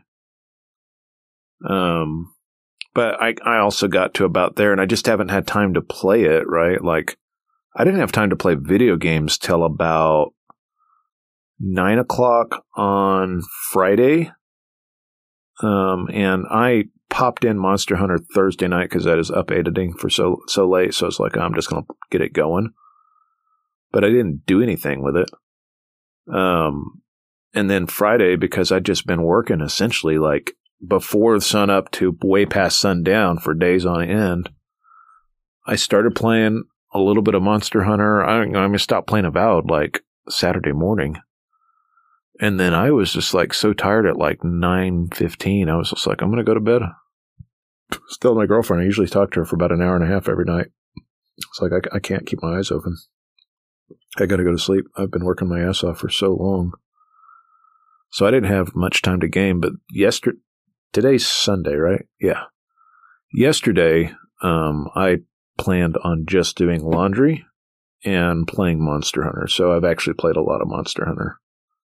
Um, but I, I also got to about there, and I just haven't had time to play it, right? Like, I didn't have time to play video games till about nine o'clock on Friday. Um, and I popped in Monster Hunter Thursday night because I was up editing for so so late. So I was like, I'm just going to get it going. But I didn't do anything with it. Um, and then Friday, because I'd just been working essentially like before sun up to way past sundown for days on end, I started playing a little bit of Monster Hunter. I, I'm going to stop playing Avowed like Saturday morning. And then I was just like so tired at like nine fifteen. I was just like, I'm going to go to bed. Still my girlfriend. I usually talk to her for about an hour and a half every night. It's like, I, I can't keep my eyes open. I got to go to sleep. I've been working my ass off for so long. So I didn't have much time to game, but yesterday, today's Sunday, right? Yeah. Yesterday, um, I planned on just doing laundry and playing Monster Hunter. So I've actually played a lot of Monster Hunter.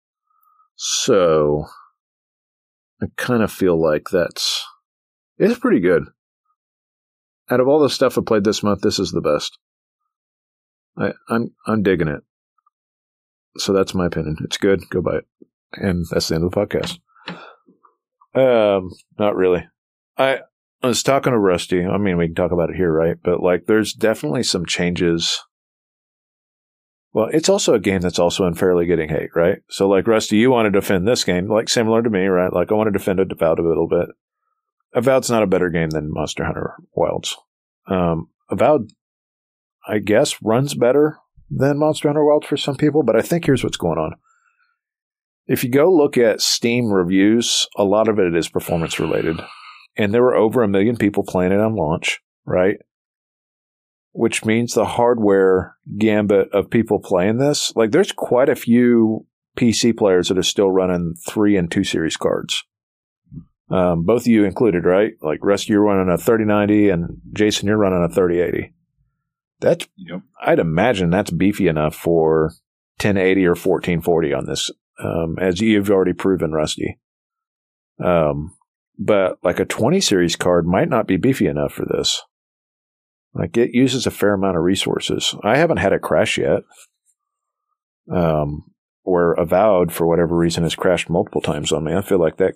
So I kind of feel like that's, it's pretty good. Out of all the stuff I played this month, this is the best. I, I'm I'm digging it. So that's my opinion. It's good. Go buy it. And that's the end of the podcast. Um, not really. I, I was talking to Rusty. I mean, we can talk about it here, right? But like, there's definitely some changes. Well, it's also a game that's also unfairly getting hate, right? So like, Rusty, you want to defend this game, like similar to me, right? Like I want to defend it, Avowed a little bit. Avowed's not a better game than Monster Hunter Wilds. Um, Avowed, I guess, runs better than Monster Hunter Wilds for some people, but I think here's what's going on. If you go look at Steam reviews, a lot of it is performance related. And there were over a million people playing it on launch, right? Which means the hardware gambit of people playing this, like there's quite a few P C players that are still running three and two series cards. Um, both of you included, right? Like Rusty, you're running a thirty ninety and Jason, you're running a thirty eighty. That's, Yep. I'd imagine that's beefy enough for ten eighty or fourteen forty on this, um, as you've already proven, Rusty. Um, but like a twenty series card might not be beefy enough for this. Like it uses a fair amount of resources. I haven't had it crash yet. um, where Avowed, for whatever reason, has crashed multiple times on me. I feel like that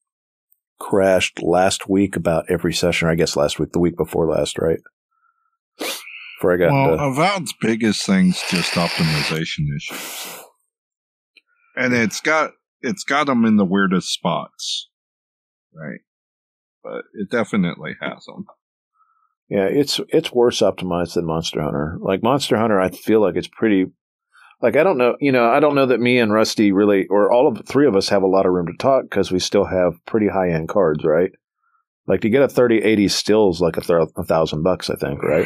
crashed last week about every session, or I guess last week, the week before last, right? Before I got well, the, Avowed's biggest thing's just optimization issues, and it's got it's got them in the weirdest spots, right? But it definitely has them. Yeah, it's it's worse optimized than Monster Hunter. Like Monster Hunter, I feel like it's pretty. Like I don't know, you know, I don't know that me and Rusty really, or all of the three of us, have a lot of room to talk because we still have pretty high end cards, right? Like to get a thirty eighty still is like a, th- a thousand bucks, I think, right?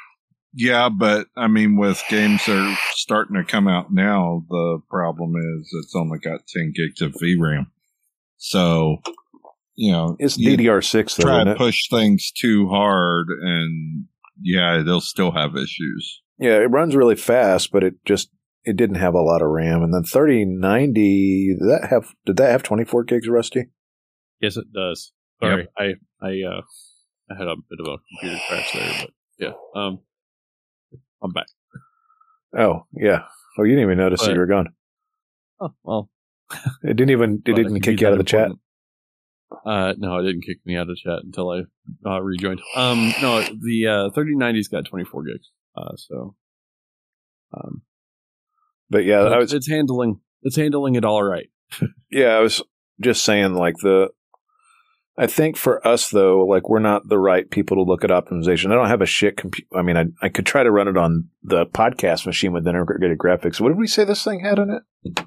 Yeah, but I mean, with games that are starting to come out now, the problem is it's only got ten gigs of V RAM. So, you know, it's D D R six though. Try isn't to it? push things too hard, and yeah, they'll still have issues. Yeah, it runs really fast, but it just it didn't have a lot of RAM. And then thirty ninety, did that have did that have twenty-four gigs, Rusty? Yes, it does. Sorry, yep. I I uh I had a bit of a computer crash there, but yeah, um, I'm back. Oh yeah. Oh, you didn't even notice but, that you were gone. Oh well. It didn't even it didn't kick you out of the important. chat. Uh, no, it didn't kick me out of the chat until I uh, rejoined. Um, no, the uh, thirty ninety's got twenty-four gigs. Uh, so, um, but yeah, it's, I was, it's handling it's handling it all right. Yeah, I was just saying, like the. I think for us though, like we're not the right people to look at optimization. I don't have a shit computer. I mean, I I could try to run it on the podcast machine with integrated graphics. What did we say this thing had in it?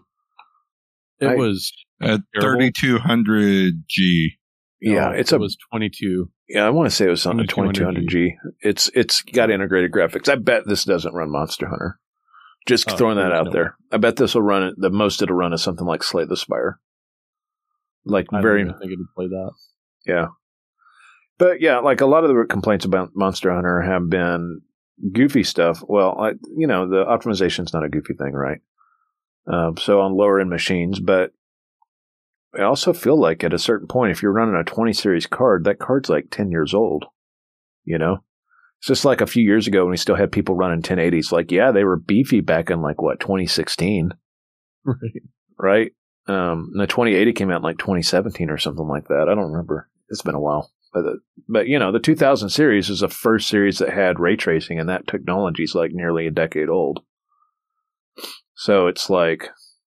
It I, was at thirty-two hundred G. Yeah, no, it's it a, was twenty-two. Yeah, I want to say it was something twenty-two hundred G. It's it's got integrated graphics. I bet this doesn't run Monster Hunter. Just oh, throwing that out no. there. I bet this will run it. The most it'll run is something like Slay the Spire. Like I very. I don't think it'd play that. Yeah, but yeah, like a lot of the complaints about Monster Hunter have been goofy stuff. Well, I, you know, the optimization's not a goofy thing, right? Uh, so on lower end machines, but I also feel like at a certain point, if you're running a twenty series card, that card's like ten years old. You know, it's just like a few years ago when we still had people running ten eighties. Like, yeah, they were beefy back in like what twenty sixteen, right? Right. Um, and the twenty eighty came out in like twenty seventeen or something like that. I don't remember. It's been a while. But, the, but you know, the two thousand series is the first series that had ray tracing, and that technology is like nearly a decade old. So it's like,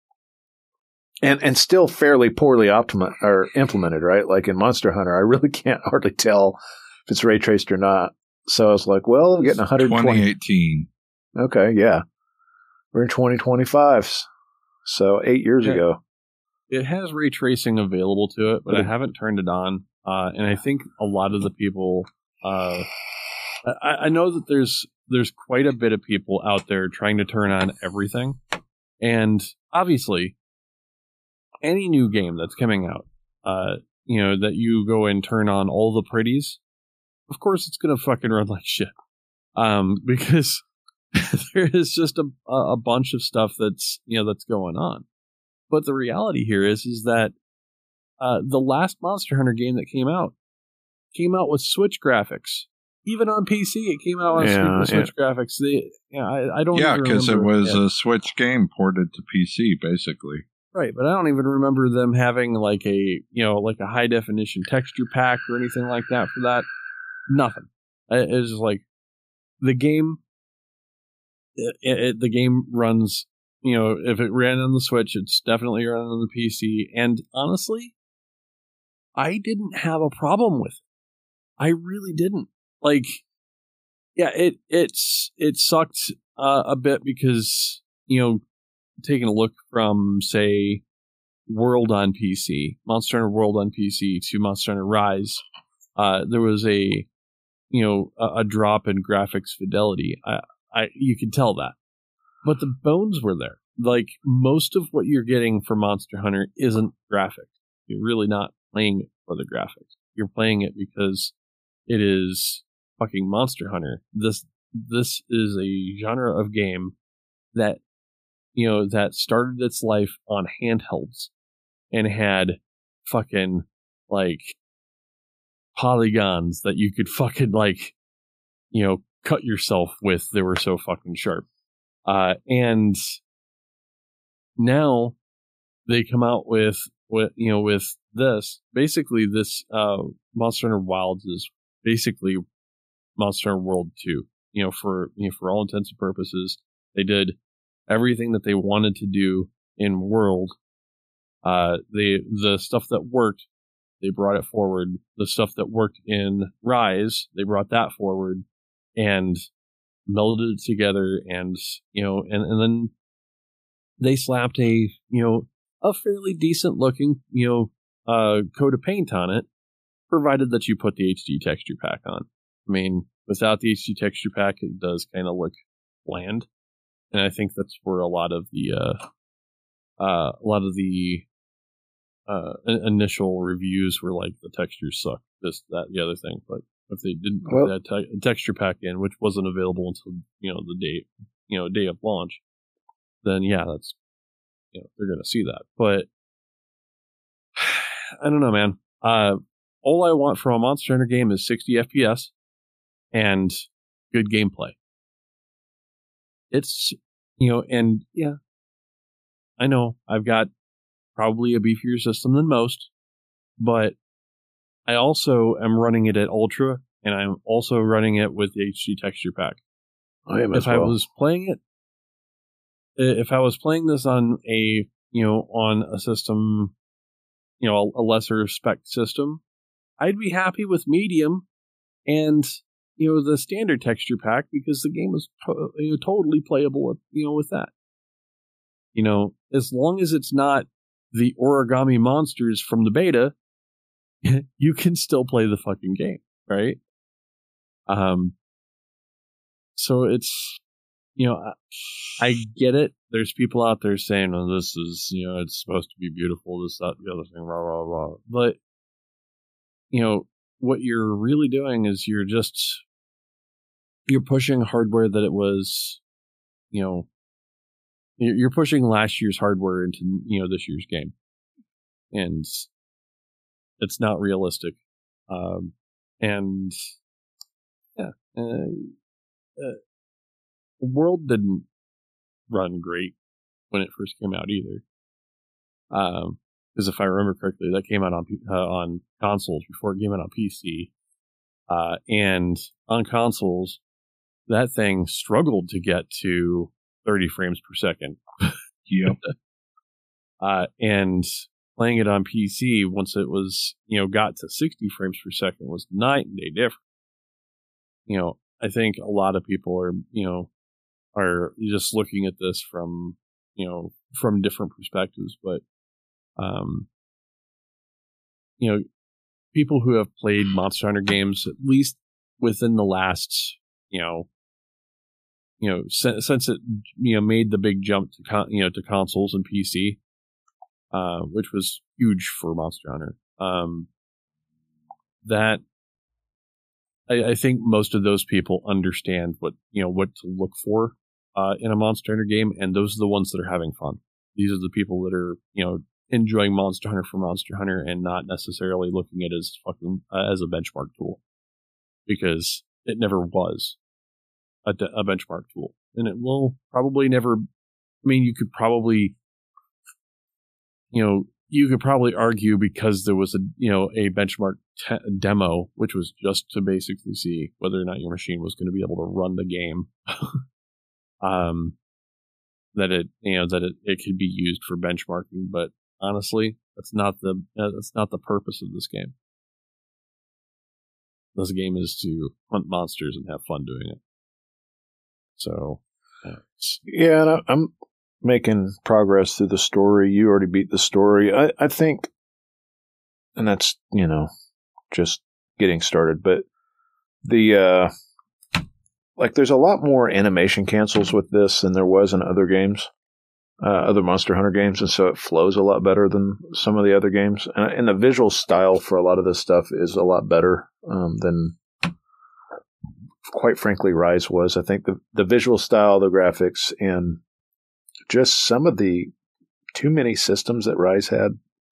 and and still fairly poorly optima, or implemented, right? Like in Monster Hunter, I really can't hardly tell if it's ray traced or not. So I was like, well, we're getting one hundred twenty. twenty eighteen. Okay, yeah. We're in twenty twenty-five. So eight years yeah. ago. It has ray tracing available to it, but I haven't turned it on. Uh, and I think a lot of the people, uh, I, I know that there's there's quite a bit of people out there trying to turn on everything. And obviously, any new game that's coming out, uh, you know, that you go and turn on all the pretties, of course it's going to fucking run like shit. Um, because there is just a, a bunch of stuff that's, you know, that's going on. But the reality here is, is that uh, the last Monster Hunter game that came out came out with Switch graphics. Even on P C, it came out on yeah, with Switch yeah. graphics. They, yeah, I, I don't. Yeah, because it was yeah. a Switch game ported to P C, basically. Right, but I don't even remember them having like a you know like a high definition texture pack or anything like that for that. Nothing. It was just like the game. It, it, the game runs. You know, if it ran on the Switch, it's definitely running on the P C. And honestly, I didn't have a problem with it. I really didn't. Like, yeah, it it's it sucked uh, a bit because, you know, taking a look from, say, World on P C, Monster Hunter World on P C to Monster Hunter Rise, uh, there was a, you know, a, a drop in graphics fidelity. I, I you could tell that. But the bones were there. Like, most of what you're getting for Monster Hunter isn't graphic. You're really not playing it for the graphics. You're playing it because it is fucking Monster Hunter. This this is a genre of game that, you know, that started its life on handhelds and had fucking, like, polygons that you could fucking, like, you know, cut yourself with. They were so fucking sharp. Uh, and now they come out with, with you know, with this. Basically, this uh, Monster Hunter Wilds is basically Monster Hunter World two. You know, for you know, for all intents and purposes, they did everything that they wanted to do in World. Uh, they the stuff that worked, they brought it forward. The stuff that worked in Rise, they brought that forward and melded it together. And you know, and, and then they slapped a you know a fairly decent looking you know uh, coat of paint on it, provided that you put the H D texture pack on. I mean, without the H D texture pack, it does kind of look bland, and I think that's where a lot of the uh, uh, a lot of the uh, initial reviews were like the textures suck, this, that, the other thing. But if they didn't put well, that te- texture pack in, which wasn't available until you know the day you know day of launch, then yeah, that's you know they're gonna see that. But I don't know, man. Uh, all I want from a Monster Hunter game is sixty F P S and good gameplay. It's, you know, and yeah, I know I've got probably a beefier system than most, but I also am running it at Ultra, and I'm also running it with the H D texture pack. I am as if well. I was playing it, if I was playing this on a, you know, on a system, you know, a, a lesser spec system, I'd be happy with medium and, you know, the standard texture pack, because the game is to- you know, totally playable, you know, with that. You know, as long as it's not the origami monsters from the beta, you can still play the fucking game, right? Um, so it's, you know, I, I get it. There's people out there saying, oh, this is, you know, it's supposed to be beautiful, this, that, the other thing, blah, blah, blah. But, you know, what you're really doing is you're just, you're pushing hardware that it was, you know, you're pushing last year's hardware into, you know, this year's game. And it's not realistic. Um, and yeah, uh, uh, World didn't run great when it first came out either. Um, because if I remember correctly, that came out on uh, on consoles before it came out on P C. Uh, and on consoles, that thing struggled to get to thirty frames per second. Yep. uh, and playing it on P C, once it was, you know, got to sixty frames per second, was night and day different. You know, I think a lot of people are, you know, are just looking at this from, you know, from different perspectives. But, um, you know, people who have played Monster Hunter games, at least within the last, you know, you know, since, since it, you know, made the big jump to, con- you know, to consoles and P C, uh, which was huge for Monster Hunter. Um, that I, I think most of those people understand what, you know, what to look for, uh, in a Monster Hunter game. And those are the ones that are having fun. These are the people that are, you know, enjoying Monster Hunter for Monster Hunter and not necessarily looking at it as fucking, uh, as a benchmark tool, because it never was a, a benchmark tool, and it will probably never. I mean, you could probably, you know, you could probably argue because there was a, you know, a benchmark te- demo, which was just to basically see whether or not your machine was going to be able to run the game. um, that it, you know, that it, it could be used for benchmarking, but honestly, that's not the uh, that's not the purpose of this game. This game is to hunt monsters and have fun doing it. So, uh, yeah, and I, I'm making progress through the story. You already beat the story. I, I think, and that's, you know, just getting started, but the, uh, like, there's a lot more animation cancels with this than there was in other games, uh, other Monster Hunter games, and so it flows a lot better than some of the other games. And, and the visual style for a lot of this stuff is a lot better um, than, quite frankly, Rise was. I think the, the visual style, the graphics, and just some of the too many systems that Rise had.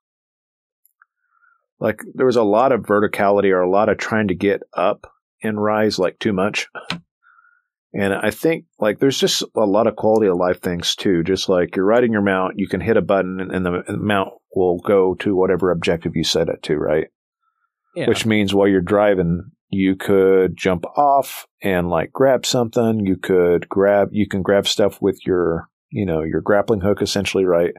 Like, there was a lot of verticality or a lot of trying to get up in Rise, like too much. And I think like there's just a lot of quality of life things too. Just like you're riding your mount, you can hit a button and the, the mount will go to whatever objective you set it to, right? Yeah. Which means while you're driving, you could jump off and like grab something. You could grab, you can grab stuff with your, you know, your grappling hook essentially, right?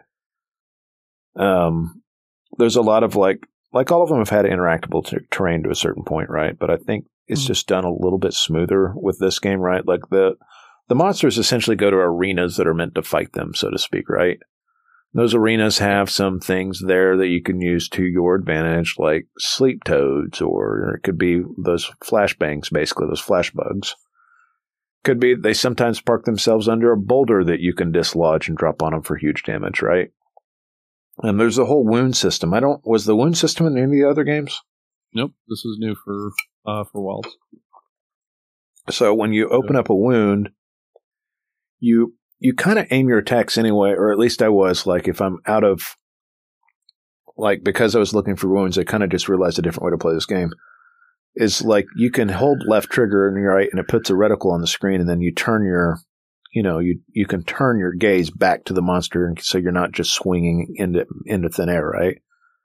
Um, there's a lot of like, like all of them have had interactable ter- terrain to a certain point, right? But I think it's mm-hmm. just done a little bit smoother with this game, right? Like the, the monsters essentially go to arenas that are meant to fight them, so to speak, right? Those arenas have some things there that you can use to your advantage, like sleep toads, or it could be those flashbangs, basically, those flash bugs. Could be they sometimes park themselves under a boulder that you can dislodge and drop on them for huge damage, right? And there's a whole wound system. I don't, was the wound system in any of the other games? Nope, this is new for, uh, for Wilds. So when you open up a wound, you... You kind of aim your attacks anyway, or at least I was, like, if I'm out of, like, because I was looking for wounds, I kind of just realized a different way to play this game, is, like, you can hold left trigger and you're right, and it puts a reticle on the screen, and then you turn your, you know, you you can turn your gaze back to the monster, so you're not just swinging into, into thin air, right?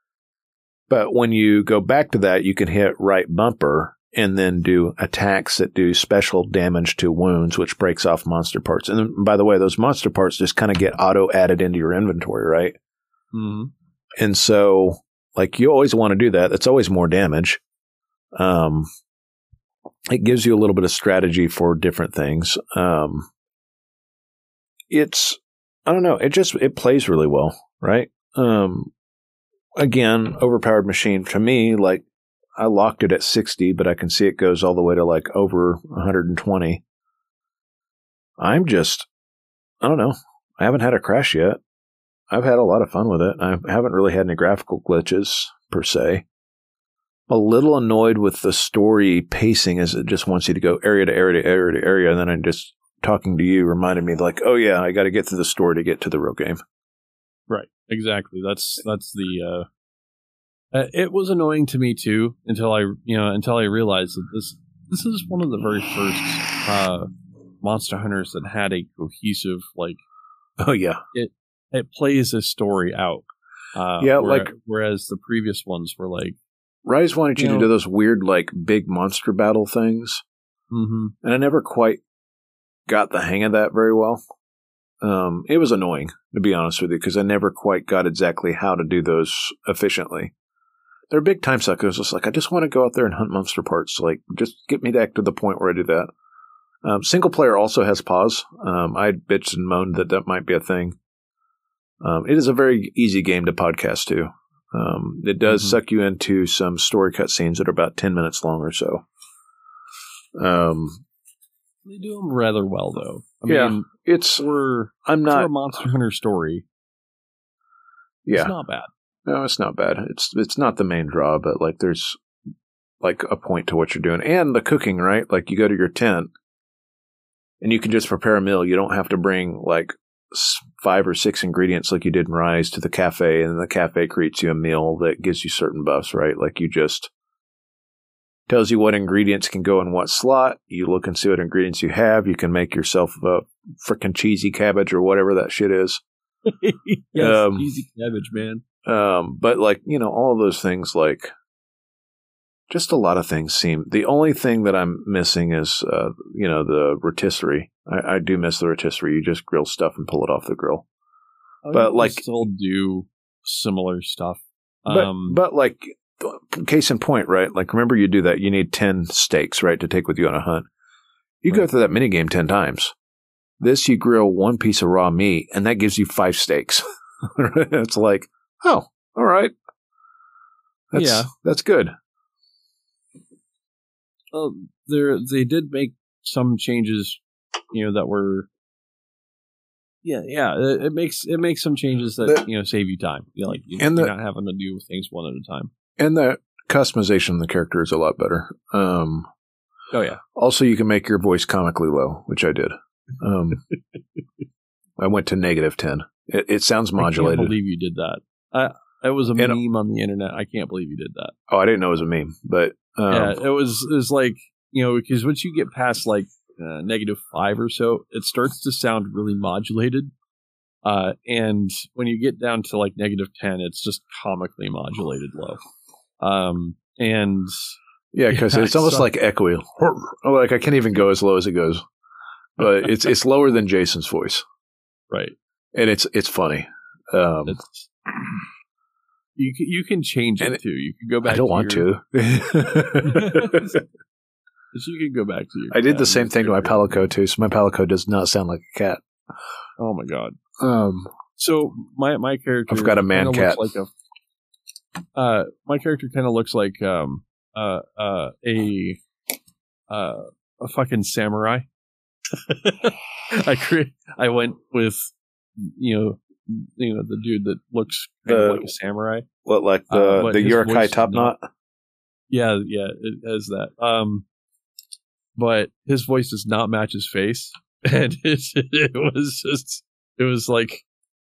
But when you go back to that, you can hit right bumper, and then do attacks that do special damage to wounds, which breaks off monster parts. And then, by the way, those monster parts just kind of get auto-added into your inventory, right? Mm-hmm. And so, like, you always want to do that. That's always more damage. Um, it gives you a little bit of strategy for different things. Um, it's, I don't know, it just, it plays really well, right? Um, again, overpowered machine. To me, like, I locked it at sixty, but I can see it goes all the way to like over one hundred twenty. I'm just, I don't know. I haven't had a crash yet. I've had a lot of fun with it. I haven't really had any graphical glitches per se. A little annoyed with the story pacing as it just wants you to go area to area to area to area. And then I'm just talking to you reminded me like, oh yeah, I got to get through the story to get to the real game. Right. Exactly. That's, that's the, uh, Uh, it was annoying to me too until I, you know, until I realized that this this is one of the very first uh, Monster Hunters that had a cohesive, like, oh yeah, it it plays a story out. Uh, yeah, where, like whereas the previous ones were like, Rise wanted you, you know, to do those weird like big monster battle things, mm-hmm. and I never quite got the hang of that very well. Um, it was annoying, to be honest with you, because I never quite got exactly how to do those efficiently. They're big time suckers. It's like, I just want to go out there and hunt monster parts. Like, just get me back to the point where I do that. Um, single player also has pause. Um, I bitched and moaned that that might be a thing. Um, it is a very easy game to podcast to. Um, it does mm-hmm. suck you into some story cutscenes that are about ten minutes long or so. Um, they do them rather well, though. I yeah, mean, it's for, I'm not for a Monster Hunter story. Yeah, it's not bad. No, it's not bad. It's it's not the main draw, but like there's like a point to what you're doing. And the cooking, right? Like you go to your tent and you can just prepare a meal. You don't have to bring like five or six ingredients like you did in Rise to the cafe, and the cafe creates you a meal that gives you certain buffs, right? Like you just tells you what ingredients can go in what slot. You look and see what ingredients you have. You can make yourself a frickin' cheesy cabbage or whatever that shit is. yes, um, cheesy cabbage, man. Um, but like, you know, all of those things, like just a lot of things seem, the only thing that I'm missing is, uh, you know, the rotisserie. I, I do miss the rotisserie. You just grill stuff and pull it off the grill. I but like, still do similar stuff. But, um, but like, case in point, right? Like, remember you do that. You need ten steaks, right? To take with you on a hunt. You right. go through that minigame ten times. This, you grill one piece of raw meat and that gives you five steaks. It's like, oh, all right. That's, yeah, that's good. Uh, there, they did make some changes, you know, that were, yeah, yeah. It, it makes it makes some changes that the, you know save you time. You know, like you, and you're the, not having to do things one at a time. And the customization of the character is a lot better. Um, oh yeah. Also, you can make your voice comically low, which I did. Um, I went to negative ten. It, it sounds modulated. I can't believe you did that. I, it was a and, meme on the internet. I can't believe you did that. Oh, I didn't know it was a meme, but um, yeah, it was. It was like, you know, because once you get past like uh, negative five or so, it starts to sound really modulated. Uh, and when you get down to like negative ten, it's just comically modulated low. Um, and yeah, because yeah, it's almost so, like echoey. Like I can't even go as low as it goes, but it's it's lower than Jason's voice, right? And it's it's funny. Um, it's, you can, you can change it too. You can go back. I don't to want your, to. But you can go back to your. I did the same thing to my Palico too, so my Palico does not sound like a cat. Oh my god. Um. So my my character. I've got a man cat. Like a, uh, my character kind of looks like um uh uh a uh a fucking samurai. I cre- I went with you know you know the dude that looks kind The- of like a samurai. What, like the Uh, but the his voice Urukai is top not- knot? Yeah, yeah, it has that. Um, but his voice does not match his face, and it, it was just, it was like,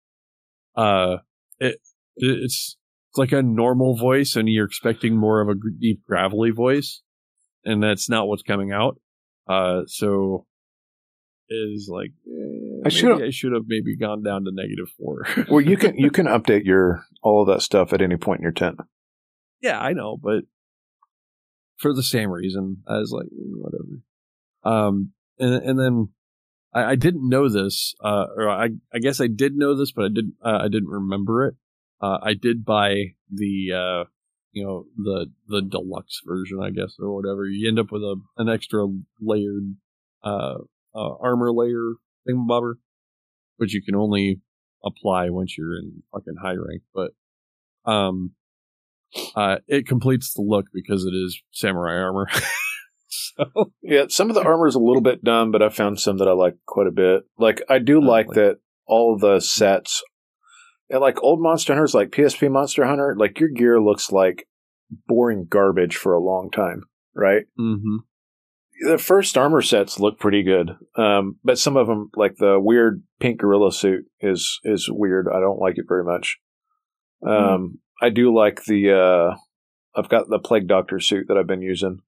uh, it it's it's like a normal voice, and you're expecting more of a gr- deep gravelly voice, and that's not what's coming out. Uh, so it is like, eh, I should've- maybe I should have maybe gone down to negative four. Well, you can you can update your all of that stuff at any point in your tent. Yeah, I know, but for the same reason, I was like, eh, whatever. Um, and and then I, I didn't know this, uh, or I I guess I did know this, but I didn't uh, I didn't remember it. Uh, I did buy the uh, you know, the the deluxe version, I guess, or whatever. You end up with a an extra layered uh, uh armor layer thingamabobber, which you can only apply once you're in fucking high rank, but um. Uh, it completes the look because it is samurai armor. So Yeah, some of the armor is a little bit dumb, but I found some that I like quite a bit. Like I do like like- that all of the sets, and like old Monster Hunters, like P S P Monster Hunter, like your gear looks like boring garbage for a long time, right? mm-hmm. The first armor sets look pretty good, um, but some of them, like the weird pink gorilla suit, is is weird. I don't like it very much. Um, Mm. I do like the. Uh, I've got the Plague Doctor suit that I've been using,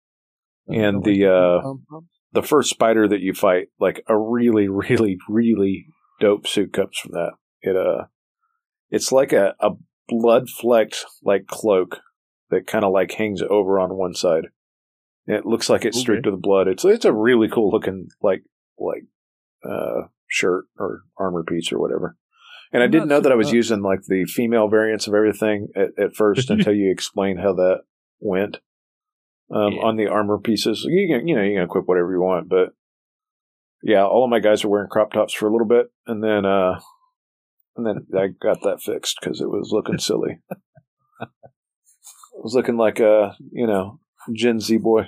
and the uh, the first spider that you fight, like a really, really, really dope suit comes from that. It uh, it's like a, a blood flecked like cloak that kind of like hangs over on one side. And it looks like it's streaked Okay. with blood. It's it's a really cool looking like like uh shirt or armor piece or whatever. And I I'm didn't not know that I was su- uh, using like the female variants of everything at, at first until you explained how that went um, Yeah. on the armor pieces. You can you know you can equip whatever you want, but yeah, all of my guys are wearing crop tops for a little bit, and then uh, and then I got that fixed because it was looking silly. It was looking like a you know Gen Z boy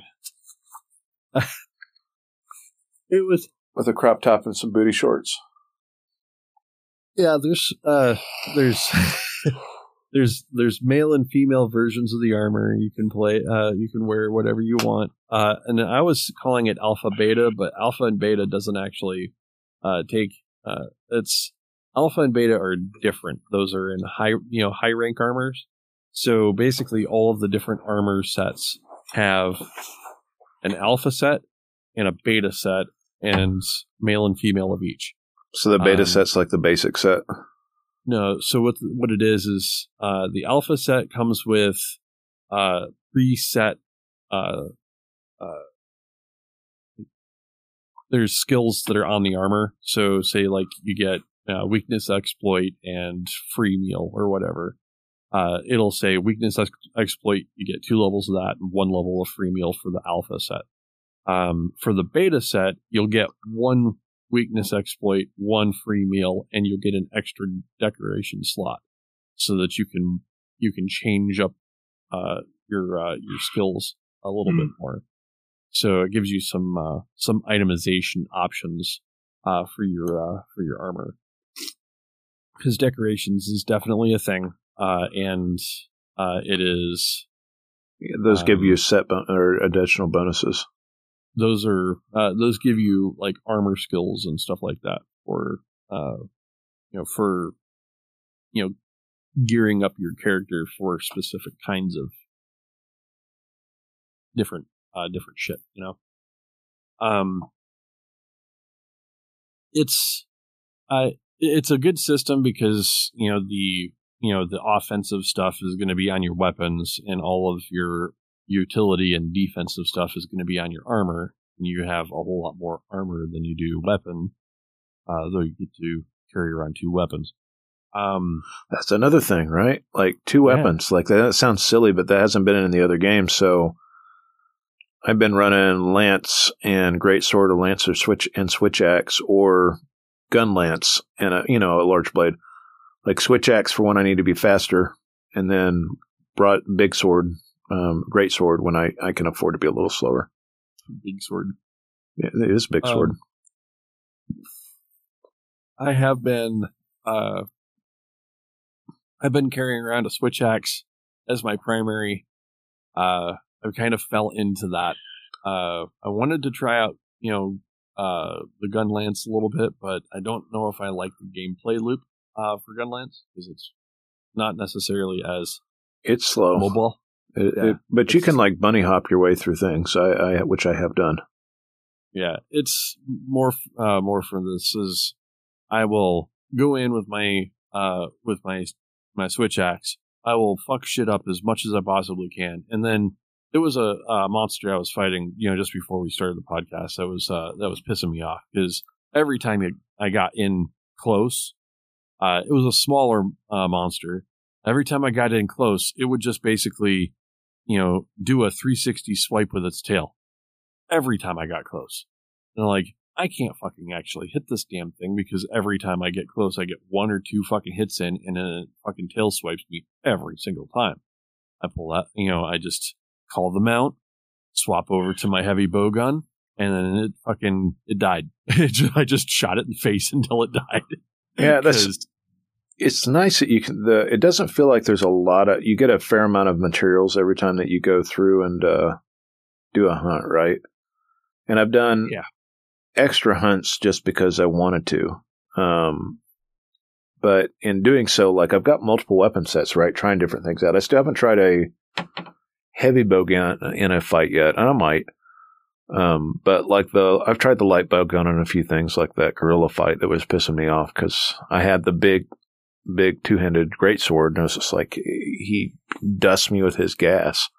It was with a crop top and some booty shorts. yeah. There's uh there's there's there's male and female versions of the armor. You can play. Uh, you can wear whatever you want. Uh, and I was calling it alpha beta, but alpha and beta doesn't actually uh take. Uh, it's alpha and beta are different. Those are in high you know high rank armors. So basically, all of the different armor sets have an alpha set and a beta set, and male and female of each. So the beta Um, set's like the basic set. No, so what what it is is uh, the alpha set comes with uh, preset. Uh, uh, there's skills that are on the armor. So say like you get uh, weakness exploit and free meal or whatever. Uh, it'll say weakness ex- exploit. You get two levels of that and one level of free meal for the alpha set. Um, for the beta set, you'll get one weakness exploit, one free meal, and you'll get an extra decoration slot so that you can you can change up uh, your uh, your skills a little Hmm. bit more. So it gives you some uh, some itemization options uh, for your uh, for your armor, because decorations is definitely a thing, uh, and uh, it is. Those give um, you set bon- or additional bonuses. Those are uh, those give you like armor skills and stuff like that for uh, you know for you know gearing up your character for specific kinds of different uh, different shit. You know, um, it's uh, it's a good system because you know the you know the offensive stuff is going to be on your weapons, and all of your utility and defensive stuff is going to be on your armor. And you have a whole lot more armor than you do weapon, uh, though you get to carry around two weapons. Um, That's another thing, right? Like two yeah. weapons. Like that sounds silly, but that hasn't been in the other games. So I've been running lance and greatsword or lance or switch and switch axe or gun lance and a you know a large blade. Like switch axe for when I need to be faster, and then brought big sword, um, great sword when I, I can afford to be a little slower. Big sword. Yeah, it is a big sword. Um, I have been uh, I've been carrying around a switch axe as my primary. Uh, I kind of fell into that. Uh, I wanted to try out, you know, uh, the gun lance a little bit, but I don't know if I like the gameplay loop uh, for gun lance because it's not necessarily as It's slow. mobile. It, Yeah. it, but you It's- can like bunny hop your way through things, I, I which I have done. Yeah, it's more uh, more for this is I will go in with my uh with my my switch axe. I will fuck shit up as much as I possibly can, and then it was a, a monster I was fighting, you know, just before we started the podcast. That was uh, that was pissing me off because every time it, I got in close, uh, it was a smaller uh, monster. Every time I got in close, it would just basically, you know, do a three sixty swipe with its tail. Every time I got close, and I'm like, I can't fucking actually hit this damn thing because every time I get close, I get one or two fucking hits in, and then it fucking tail swipes me every single time. I pull that, you know, I just call the mount, swap over to my heavy bow gun, and then it fucking it died. It just, I just shot it in the face until it died. Yeah, that's 'Cause- it's nice that you can. The it doesn't feel like there's a lot of. You get a fair amount of materials every time that you go through and uh, do a hunt, right? And I've done Yeah. extra hunts just because I wanted to. Um, but in doing so, like I've got multiple weapon sets, right? Trying different things out. I still haven't tried a heavy bow gun in a fight yet, and I might. Um, but like the, I've tried the light bow gun on a few things like that gorilla fight that was pissing me off because I had the big, big two-handed greatsword, and I was just like, he dusts me with his gas.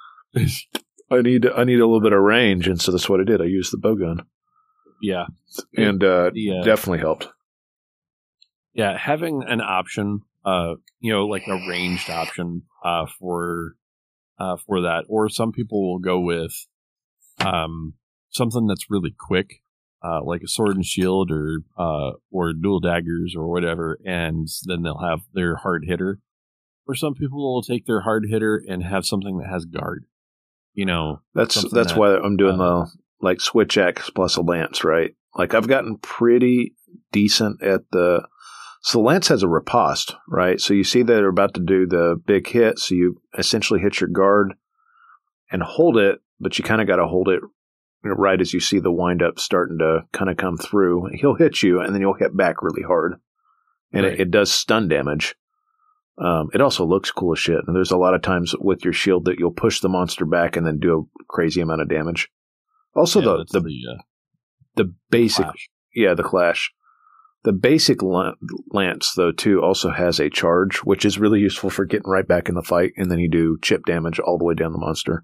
I need, I need a little bit of range, and so that's what I did. I used the bow gun, yeah, and uh, the, uh, definitely helped. yeah, having an option, uh, you know, like a ranged option, uh, for, uh, for that, or some people will go with, um, something that's really quick, uh, like a sword and shield, or, uh, or dual daggers, or whatever, and then they'll have their hard hitter. Or some people will take their hard hitter and have something that has guard. You know, That's something that's that, why I'm doing uh, the like switch axe plus a lance, right? Like I've gotten pretty decent at the. So the lance has a riposte, right? So you see that they're about to do the big hit, so you essentially hit your guard and hold it, but you kind of got to hold it right as you see the wind up starting to kind of come through. He'll hit you, and then you'll hit back really hard, and Right. it, it does stun damage. Um, it also looks cool as shit, and there's a lot of times with your shield that you'll push the monster back and then do a crazy amount of damage. Also, yeah, the that's the the uh, the basic, clash. yeah, the clash. The basic la- lance, though, too, also has a charge, which is really useful for getting right back in the fight, and then you do chip damage all the way down the monster.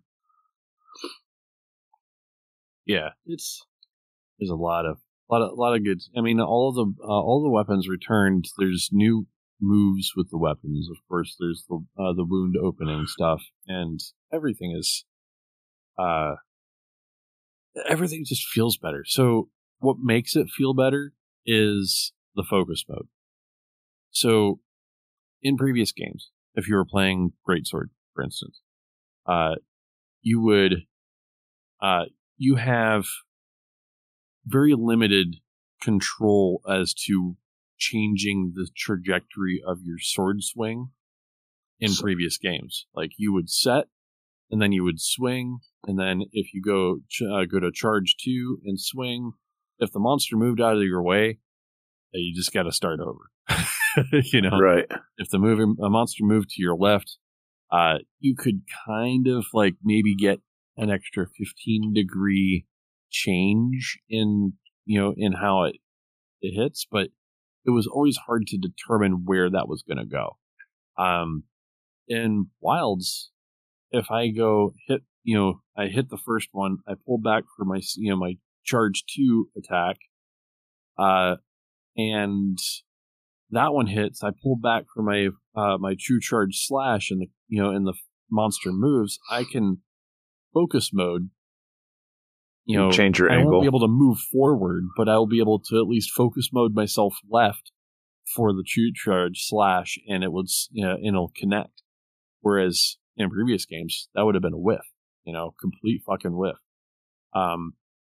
Yeah, it's there's a lot of lot of lot of good. I mean, all of the uh, all the weapons returned. There's new moves with the weapons. Of course, there's the uh, the wound opening stuff, and everything is uh everything just feels better. So what makes it feel better is the focus mode. So in previous games, if you were playing Greatsword, for instance, uh, you would uh, you have very limited control as to changing the trajectory of your sword swing in So- previous games. Like you would set, and then you would swing, and then if you go ch- uh, go to charge two and swing, if the monster moved out of your way, uh, you just got to start over. You know, Right. if the movie a monster moved to your left, uh, you could kind of like maybe get an extra fifteen degree change in you know in how it it hits, but it was always hard to determine where that was going to go. Um, in Wilds, if I go hit, you know, I hit the first one, I pull back for my, you know, my charge two attack, uh, and that one hits. I pull back for my uh, my true charge slash, and the you know, and the monster moves. I can focus mode. You know, change your I angle. won't be able to move forward, but I will be able to at least focus mode myself left for the true charge slash, and it would, you know, and it'll connect. Whereas in previous games, that would have been a whiff, you know, complete fucking whiff. Um,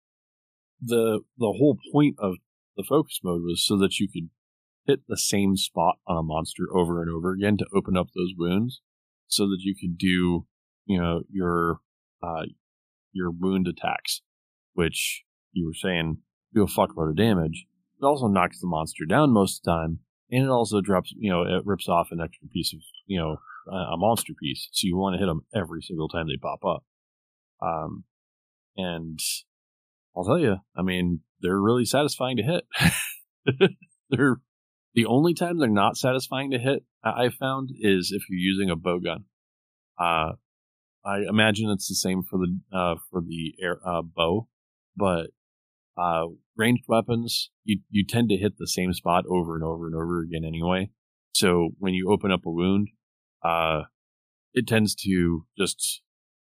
the the whole point of the focus mode was so that you could hit the same spot on a monster over and over again to open up those wounds, so that you could do, you know, your uh, your wound attacks, which you were saying do a fuckload of damage. It also knocks the monster down most of the time, and it also drops, you know, it rips off an extra piece of, you know, a monster piece. So you want to hit them every single time they pop up. Um, and I'll tell you, I mean, they're really satisfying to hit. They're the only time they're not satisfying to hit, I found, is if you're using a bowgun. Uh, I imagine it's the same for the uh, for the air uh, bow, but uh, ranged weapons, you you tend to hit the same spot over and over and over again anyway. So when you open up a wound, uh, it tends to just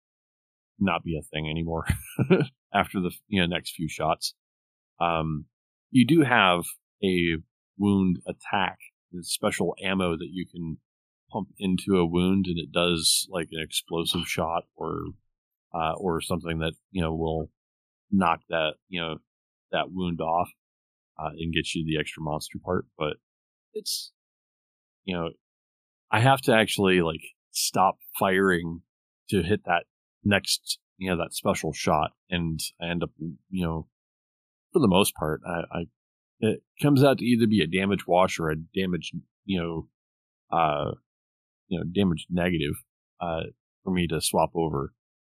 not be a thing anymore after the you know next few shots. Um, you do have a wound attack, special ammo that you can pump into a wound, and it does like an explosive shot or uh, or something that you know will knock that you know that wound off uh, and get you the extra monster part. But it's you know I have to actually like stop firing to hit that next you know that special shot, and I end up you know for the most part I, I it comes out to either be a damage wash or a damage you know uh you know damage negative uh for me to swap over.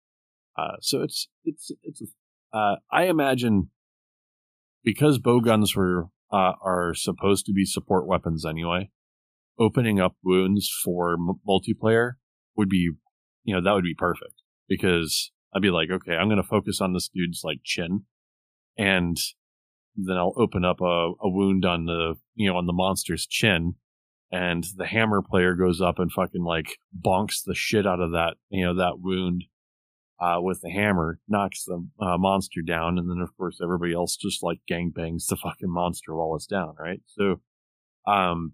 Uh so it's it's it's uh I imagine because bowguns were uh are supposed to be support weapons anyway, opening up wounds for m- multiplayer would be you know that would be perfect, because I'd be like, okay, I'm going to focus on this dude's like chin, and then I'll open up a, a wound on the you know on the monster's chin, and the hammer player goes up and fucking like bonks the shit out of that you know that wound uh, with the hammer, knocks the uh, monster down, and then of course everybody else just like gangbangs the fucking monster while it's down, right? So, um,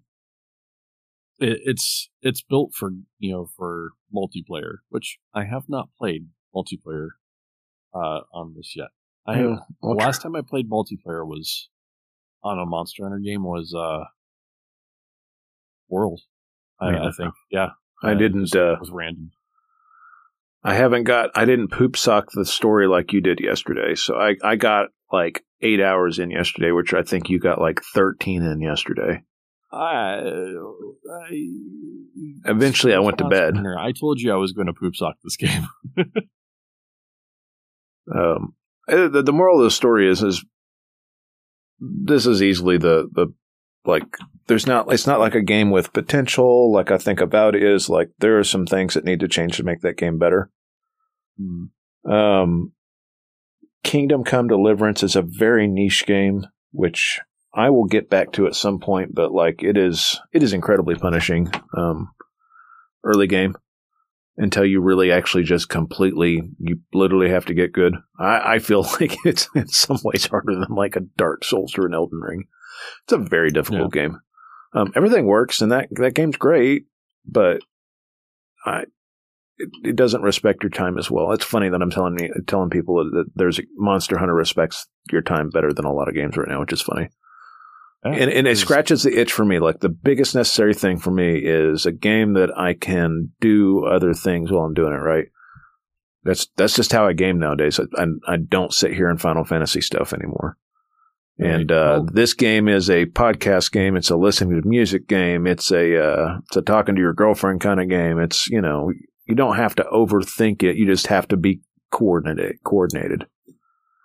it, it's it's built for you know for multiplayer, which I have not played multiplayer uh, on this yet. I Yeah, the last time I played multiplayer was on a Monster Hunter game was uh, World. I, Yeah. I think, yeah. I Uh, didn't. It was, Uh, it was random. I haven't got. I didn't poop sock the story like you did yesterday. So I I got like eight hours in yesterday, which I think you got like thirteen in yesterday. I, I Eventually, I went to Monster bed. Hunter, I told you I was going to poop sock this game. Um, uh, the, the moral of the story is is this is easily the the like there's not it's not like a game with potential. Like I think about it is like there are some things that need to change to make that game better. Mm. Um, Kingdom Come Deliverance is a very niche game, which I will get back to at some point. But like it is it is incredibly punishing. Um, early game. Until you really actually just completely, you literally have to get good. I, I feel like it's in some ways harder than like a Dark Souls or an Elden Ring. It's a very difficult Yeah. game. Um, everything works, and that that game's great, but I it, it doesn't respect your time as well. It's funny that I'm telling me telling people that there's a Monster Hunter respects your time better than a lot of games right now, which is funny. Yeah, And, and it it's- scratches the itch for me. Like the biggest necessary thing for me is a game that I can do other things while I'm doing it right. That's that's just how I game nowadays. I, I, I don't sit here and Final Fantasy stuff anymore. And Right. uh, Well- this game is a podcast game. It's a listening to music game. It's a uh, it's a talking to your girlfriend kind of game. It's you know you don't have to overthink it. You just have to be coordinated. Coordinated.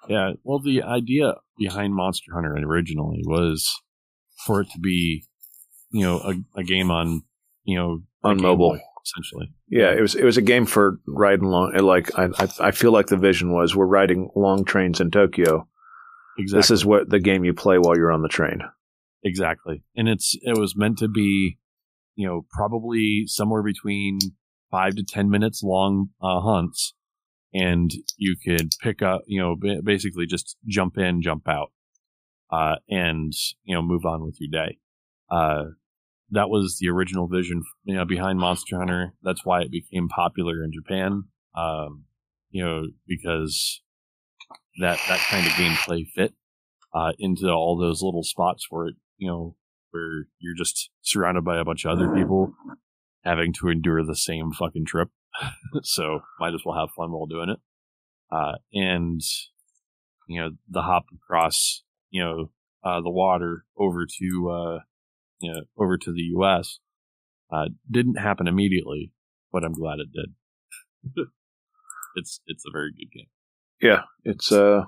Yeah, well, the idea behind Monster Hunter originally was for it to be, you know, a, a game on, you know, on Game mobile, Boy, essentially. Yeah, it was it was a game for riding long. Like I, I, I feel like the vision was we're riding long trains in Tokyo. Exactly. This is what the game you play while you're on the train. Exactly, and it's it was meant to be, you know, probably somewhere between five to ten minutes long uh, hunts, and you could pick up, you know, b- basically just jump in, jump out, uh, and you know, move on with your day. Uh, that was the original vision, you know, behind Monster Hunter. That's why it became popular in Japan, um, you know, because that that kind of gameplay fit uh, into all those little spots where it, you know, where you're just surrounded by a bunch of other people having to endure the same fucking trip. So might as well have fun while doing it. Uh, and, you know, the hop across, you know, uh, the water over to, uh, you know, over to the U S uh, didn't happen immediately, but I'm glad it did. it's, it's a very good game. Yeah, it's, uh,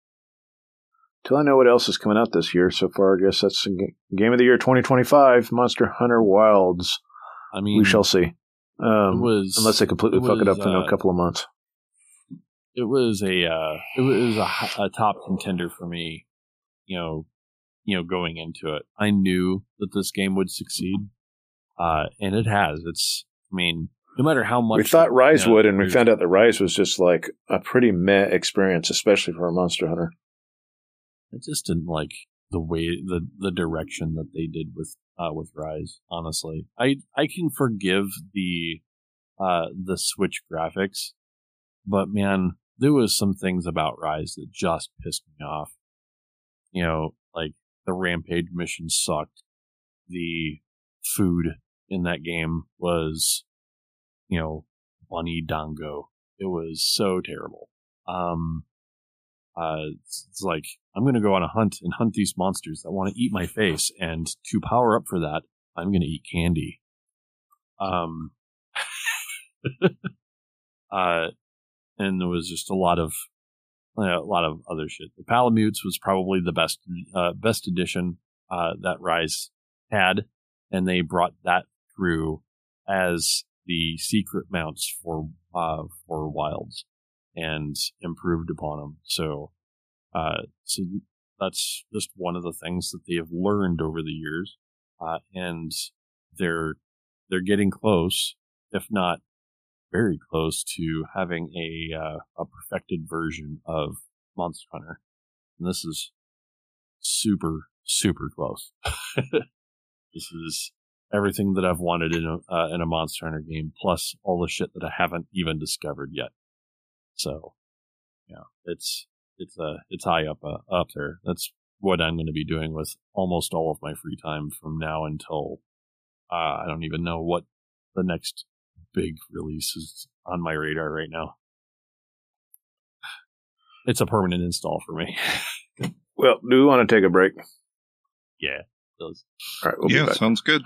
till I know what else is coming out this year. So far, I guess that's the game of the year twenty twenty-five, Monster Hunter Wilds. I mean, we shall see. Um, it was, unless they completely it fuck it was, up in uh, a couple of months. It was a, uh, it was a, a top contender for me, you know, you know, going into it. I knew that this game would succeed, uh, and it has. It's, I mean, no matter how much we thought Rise you know, would, and we found out that Rise was just like a pretty meh experience, especially for a Monster Hunter. I just didn't like the way the the direction that they did with uh, with Rise. Honestly, I I can forgive the uh, the Switch graphics, but man, there was some things about Rise that just pissed me off. You know, like the Rampage mission sucked. The food in that game was, you know, bunny dango. It was so terrible. Um, uh, it's, it's like, I'm going to go on a hunt and hunt these monsters that want to eat my face. And to power up for that, I'm going to eat candy. Um, uh, and there was just a lot of, uh, a lot of other shit. The Palamutes was probably the best, uh, best addition, uh, that Rise had. And they brought that through as the secret mounts for, uh, for Wilds and improved upon them. So, uh, so that's just one of the things that they have learned over the years. Uh, and they're, they're getting close, if not very close to having a, uh, a perfected version of Monster Hunter. And this is super, super close. This is everything that I've wanted in a, uh, in a Monster Hunter game, plus all the shit that I haven't even discovered yet. So, yeah, it's, it's, uh, it's high up, uh, up there. That's what I'm going to be doing with almost all of my free time from now until, uh, I don't even know what the next big release is on my radar right now. It's a permanent install for me. Well, do we want to take a break? Yeah, it does. All right, we'll yeah, be back. Sounds good.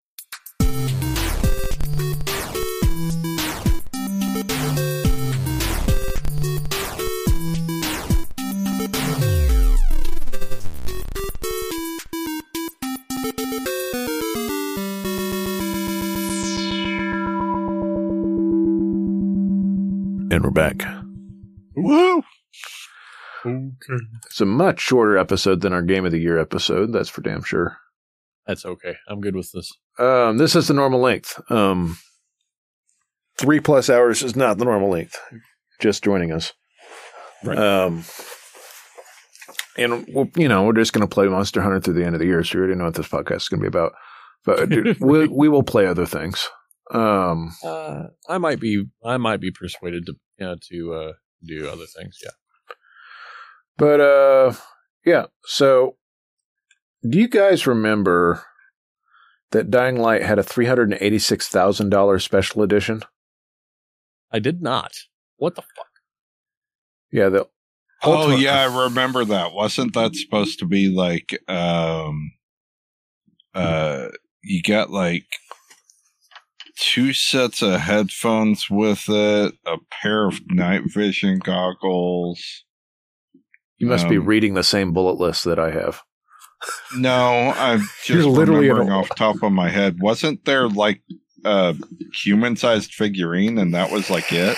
And we're back. Woo! Okay. It's a much shorter episode than our Game of the Year episode. That's for damn sure. That's okay. I'm good with this. Um, this is the normal length. Um, three plus hours is not the normal length. Just joining us. Right. Um, and, we'll, you know, we're just going to play Monster Hunter through the end of the year, so you already know what this podcast is going to be about. But dude, we, we will play other things. Um, uh, I might be, I might be persuaded to, you know, to uh, do other things. Yeah. But, uh, yeah. So, do you guys remember that Dying Light had a three hundred eighty-six thousand dollars special edition? I did not. What the fuck? Yeah. The Oh, ultimate- yeah, I remember that. Wasn't that supposed to be like, um, uh, you got like two sets of headphones with it, a pair of night vision goggles, You must um, be reading the same bullet list that I have. No, I'm just You're literally remembering off the top of my head. Wasn't there like a human-sized figurine, and that was like it?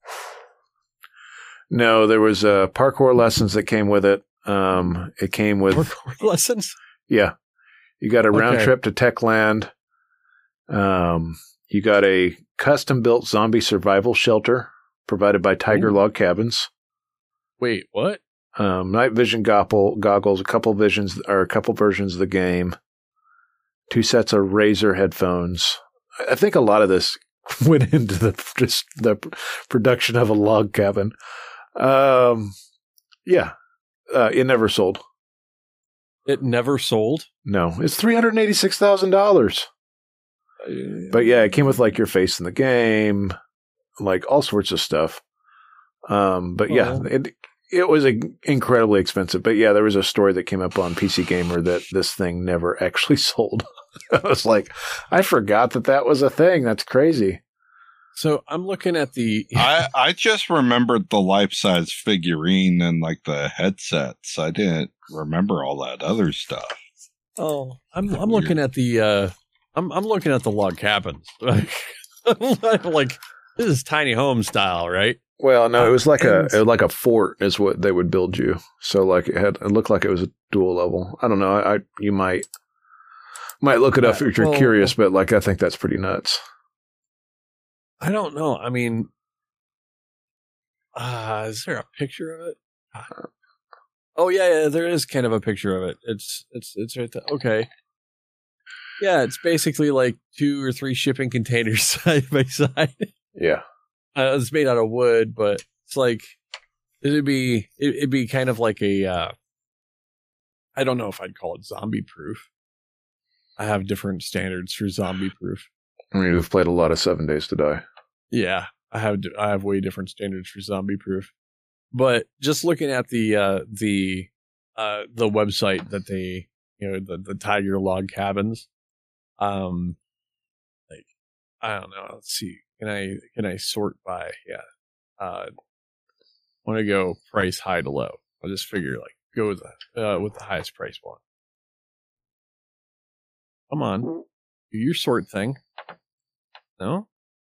No, there was uh, parkour lessons that came with it. Um, it came with parkour lessons. Yeah, you got a round Okay. trip to Techland. Um, you got a custom-built zombie survival shelter provided by Tiger Ooh. Log Cabins. Wait, what? Um, night vision goggle, goggles, a couple visions or a couple versions of the game, two sets of Razer headphones. I think a lot of this went into the just the production of a log cabin. Um, yeah, uh, it never sold. It never sold? No, it's three hundred eighty-six thousand dollars. But yeah, it came with like your face in the game, like all sorts of stuff. Um, but yeah, Oh. it it was a, incredibly expensive. But yeah, there was a story that came up on P C Gamer that this thing never actually sold. I was like, I forgot that that was a thing. That's crazy. So I'm looking at the. I, I just remembered the life-size figurine and like the headsets. I didn't remember all that other stuff. Oh, I'm I'm looking at the. Uh, I'm I'm looking at the log cabins. Like, like this is tiny home style, right? Well, no, it was like a And- it was like a fort is what they would build you. So like it had it looked like it was a dual level. I don't know. I, I you might might look it up Yeah, if you're well- curious, but like I think that's pretty nuts. I don't know. I mean, uh, is there a picture of it? Oh yeah, yeah, there is kind of a picture of it. It's it's it's right there. Okay. Yeah, it's basically like two or three shipping containers side by side. Yeah. Uh, it's made out of wood, but it's like it'd be it, it'd be kind of like a. Uh, I don't know if I'd call it zombie proof. I have different standards for zombie proof. I mean, we've played a lot of Seven Days to Die. Yeah, I have I have way different standards for zombie proof. But just looking at the uh, the uh, the website that they you know the, the Tiger Log Cabins, um, like I don't know. Let's see. Can I can I sort by yeah? Uh, want to go price high to low. I'll just figure like go with the uh, with the highest price one. Come on, do your sort thing. No.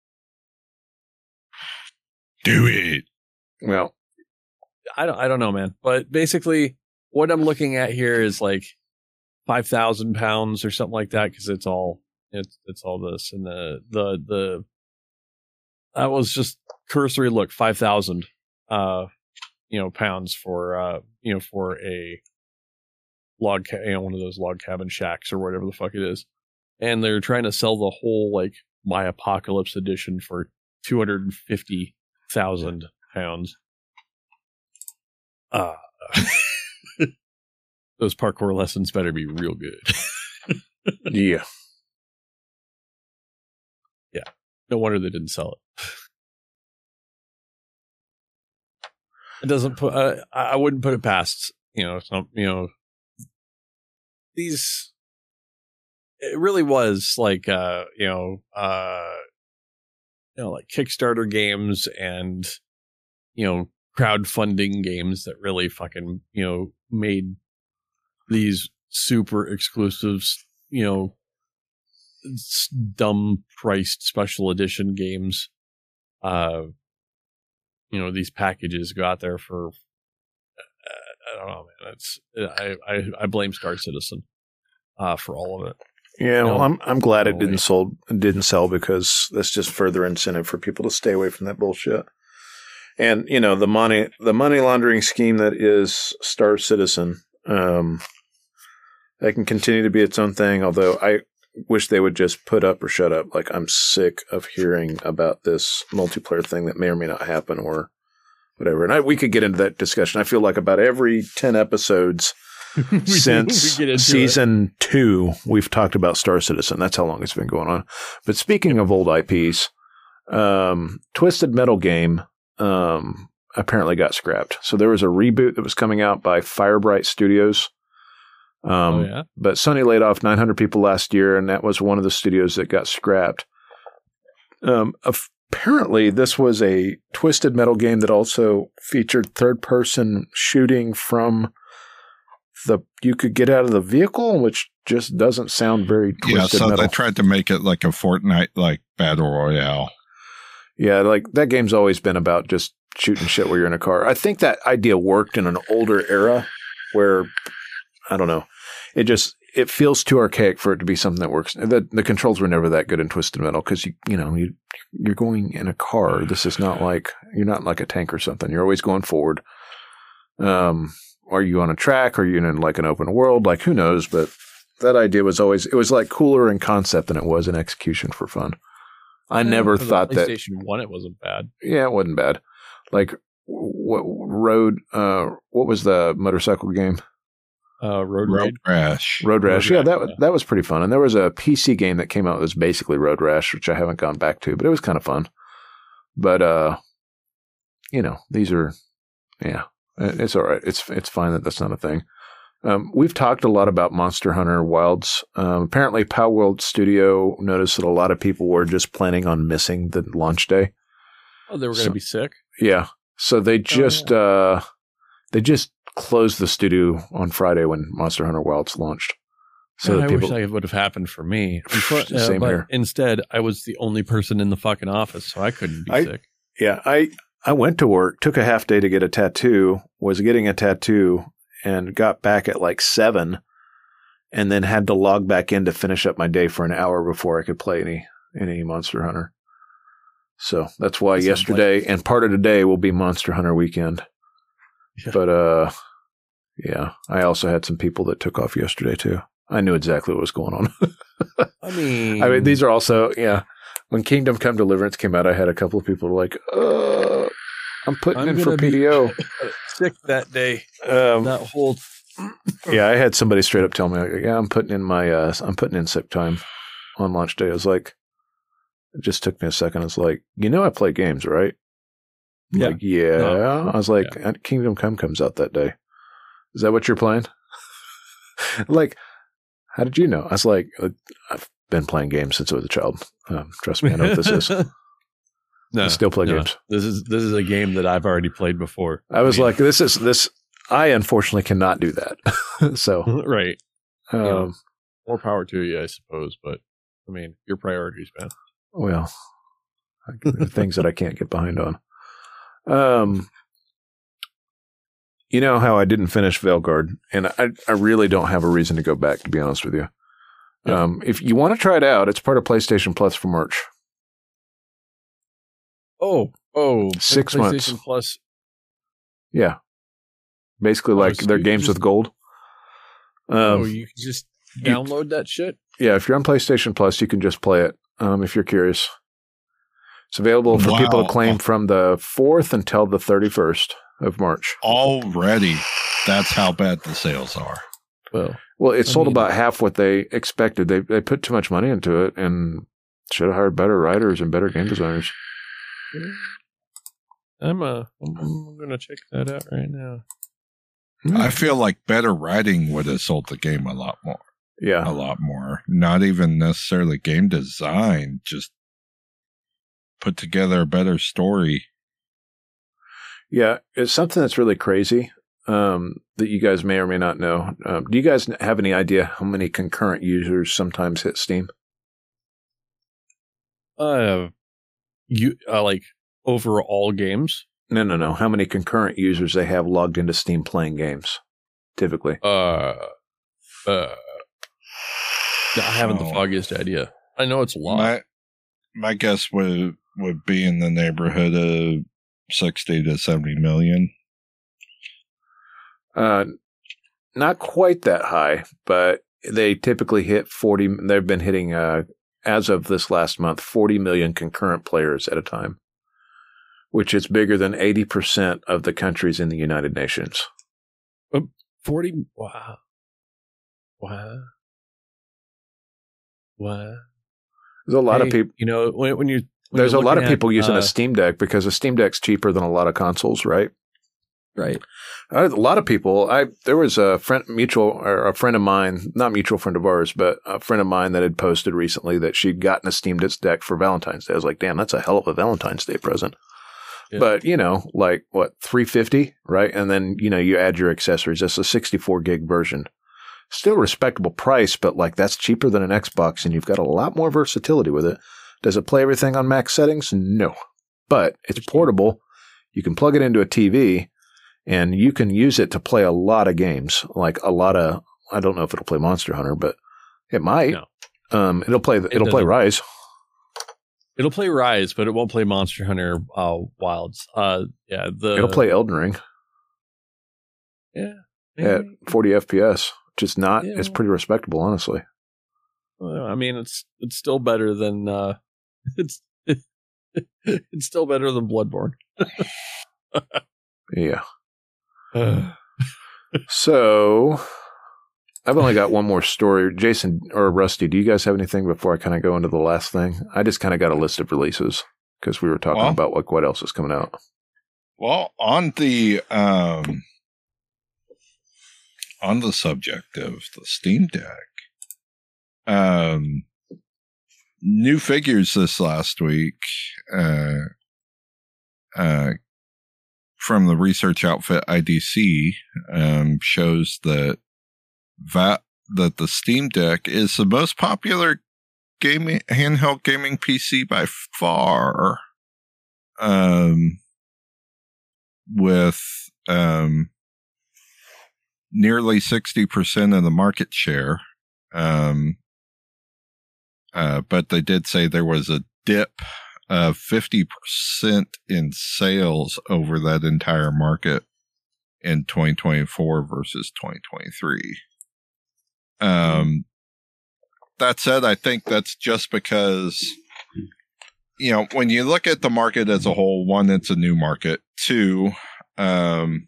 Do it. Well, I don't I don't know, man. But basically, what I'm looking at here is like five thousand pounds or something like that because it's all it's it's all this and the the the that was just cursory look five thousand uh you know pounds for uh you know for a log ca- you know one of those log cabin shacks or whatever the fuck it is, and they're trying to sell the whole like My Apocalypse edition for two hundred and fifty thousand pounds. Uh, those parkour lessons better be real good. yeah. No wonder they didn't sell it. It doesn't put. Uh, I I wouldn't put it past you know some you know these. It really was like uh you know uh you know like Kickstarter games and you know crowdfunding games that really fucking you know made these super exclusives you know s- dumb priced special edition games. Uh, you know these packages go out there for. Uh, I don't know, man. It's I I, I blame Star Citizen uh, for all of it. Yeah, well, No. I'm I'm glad it No didn't way. sold didn't sell because that's just further incentive for people to stay away from that bullshit. And you know the money the money laundering scheme that is Star Citizen, um, that can continue to be its own thing. Although I wish they would just put up or shut up. Like I'm sick of hearing about this multiplayer thing that may or may not happen or whatever. And I, we could get into that discussion. I feel like about every ten episodes. We- Since we get into season two, we've talked about Star Citizen. That's how long it's been going on. But speaking of old I Ps, um, Twisted Metal game um, apparently got scrapped. So there was a reboot that was coming out by Firebright Studios. it. Um, Oh yeah. But Sony laid off nine hundred people last year, and that was one of the studios that got scrapped. Um, a f- apparently this was a Twisted Metal game that also featured third-person shooting from the you could get out of the vehicle, which just doesn't sound very Twisted Yeah, so Metal. they tried to make it like a Fortnite like battle royale. Yeah, like that game's always been about just shooting shit where you're in a car. I think that idea worked in an older era where I don't know. It just it feels too archaic for it to be something that works. The the controls were never that good in Twisted Metal because you you know you you're going in a car. This is not like you're not like a tank or something. You're always going forward. Um, are you on a track? Are you in like an open world? Like who knows? But that idea was always it was like cooler in concept than it was in execution for fun. I Yeah, never for the thought that. PlayStation One, it wasn't bad. Yeah, it wasn't bad. Like what road? Uh, what was the motorcycle game? Uh, Road Road Rage. Rash. Road Rash. Road Yeah, Rash, that yeah. that was pretty fun. And there was a P C game that came out that was basically Road Rash, which I haven't gone back to, but it was kind of fun. But uh, you know, these are yeah, it's all right. It's it's fine that that's not a thing. Um, we've talked a lot about Monster Hunter Wilds. Um, apparently, Pow World Studio noticed that a lot of people were just planning on missing the launch day. Oh, they were going to So- be sick. Yeah, so they just uh, they just closed the studio on Friday when Monster Hunter Wilds launched. So So that I people, wish that would have happened for me. Unfor- uh, Same but here. Instead, I was the only person in the fucking office, so I couldn't be I- sick. yeah, I I went to work, took a half day to get a tattoo, was getting a tattoo, and got back at like seven, and then had to log back in to finish up my day for an hour before I could play any any Monster Hunter. So that's why That sounds yesterday and part of today will be Monster Hunter weekend. Yeah. But uh, yeah, I also had some people that took off yesterday too. I knew exactly what was going on. I mean, I mean, these are also yeah. When Kingdom Come Deliverance came out, I had a couple of people who were like, uh, "I'm putting I'm in for gonna be- P D O." sick that day. Um, That whole yeah, I had somebody straight up tell me, like, "Yeah, I'm putting in my, uh, I'm putting in sick time on launch day." I was like, it just took me a second. It's like, you know, I play games, right? I'm Yeah. Like, yeah. No. I was like, Kingdom Come comes out that day. Is that what you're playing? Like, how did you know? I was like, uh, I've been playing games since I was a child. Um, trust me, I know what this is. no, I still play no. games. This is this is a game that I've already played before. I was mean, like, this is this. I unfortunately cannot do that. So, right. um, Yeah. More power to you, I suppose. But I mean, your priorities, man. well, I- there are things that I can't get behind on. Um, you know how I didn't finish Veilguard, and I, I really don't have a reason to go back, to be honest with you. Yeah. Um, if you want to try it out, it's part of PlayStation Plus for March. Oh, oh, Six PlayStation months. Plus. Yeah, basically Oh, like so their you games just- with gold. Um, oh, you can just you- download that shit. Yeah, if you're on PlayStation Plus, you can just play it. Um, if you're curious, it's available for people Wow. to claim from the fourth until the thirty-first of March. Already, that's how bad the sales are. Well, Well, it I sold mean- about half what they expected. They they put too much money into it and should have hired better writers and better game designers. I'm uh, I'm, I'm gonna check that out right now. I feel like better writing would have sold the game a lot more. Yeah, A lot more. Not even necessarily game design, just put together a better story. yeah. It's something that's really crazy um, that you guys may or may not know. Um, do you guys have any idea how many concurrent users sometimes hit Steam? Uh, you uh, like overall games? No, no, no. How many concurrent users they have logged into Steam playing games, typically? Uh, uh, I haven't the Oh. foggiest idea. I know it's a lot. My my guess would would be in the neighborhood of sixty to seventy million. Uh, not quite that high, but they typically hit forty. They've been hitting, uh, as of this last month, forty million concurrent players at a time, which is bigger than eighty percent of the countries in the United Nations. Forty. Wow. Wow. Wow. There's a lot of Hey, people. You know, when, when you when There's a you're lot of looking people at, using uh, a Steam Deck because a Steam Deck's cheaper than a lot of consoles, right? Right. Uh, a lot of people. I there was a friend, mutual or a friend of mine, not mutual friend of ours, but a friend of mine that had posted recently that she'd gotten a Steam Deck for Valentine's Day. I was like, damn, that's a hell of a Valentine's Day present. Yeah. But you know, like what, three fifty, right? And then you know you add your accessories. That's a sixty-four gig version. Still a respectable price, but like that's cheaper than an Xbox, and you've got a lot more versatility with it. Does it play everything on max settings? No, but it's portable. You can plug it into a T V. And you can use it to play a lot of games, like a lot of, I don't know if it'll play Monster Hunter, but it might. No. Um, it'll play, it'll it play Rise. It'll play Rise, but it won't play Monster Hunter uh, Wilds. Uh, yeah, the It'll play Elden Ring. Yeah. Maybe. At forty F P S, which is not, yeah. It's pretty respectable, honestly. Well, I mean, it's, it's still better than, uh, it's, it's still better than Bloodborne. Yeah. So, I've only got one more story. Jason or Rusty, do you guys have anything before I kind of go into the last thing? I just kind of got a list of releases because we were talking well, about like what else is coming out. Well, on the um, on the subject of the Steam Deck, um, new figures this last week. Uh, uh. From the research outfit I D C, um, shows that va- that the Steam Deck is the most popular gaming handheld gaming P C by far, um, with um, nearly sixty percent of the market share. Um, uh, but they did say there was a dip of fifty percent in sales over that entire market in twenty twenty-four versus twenty twenty-three. Um, that said, I think that's just because, you know, when you look at the market as a whole, one, it's a new market. Two, um,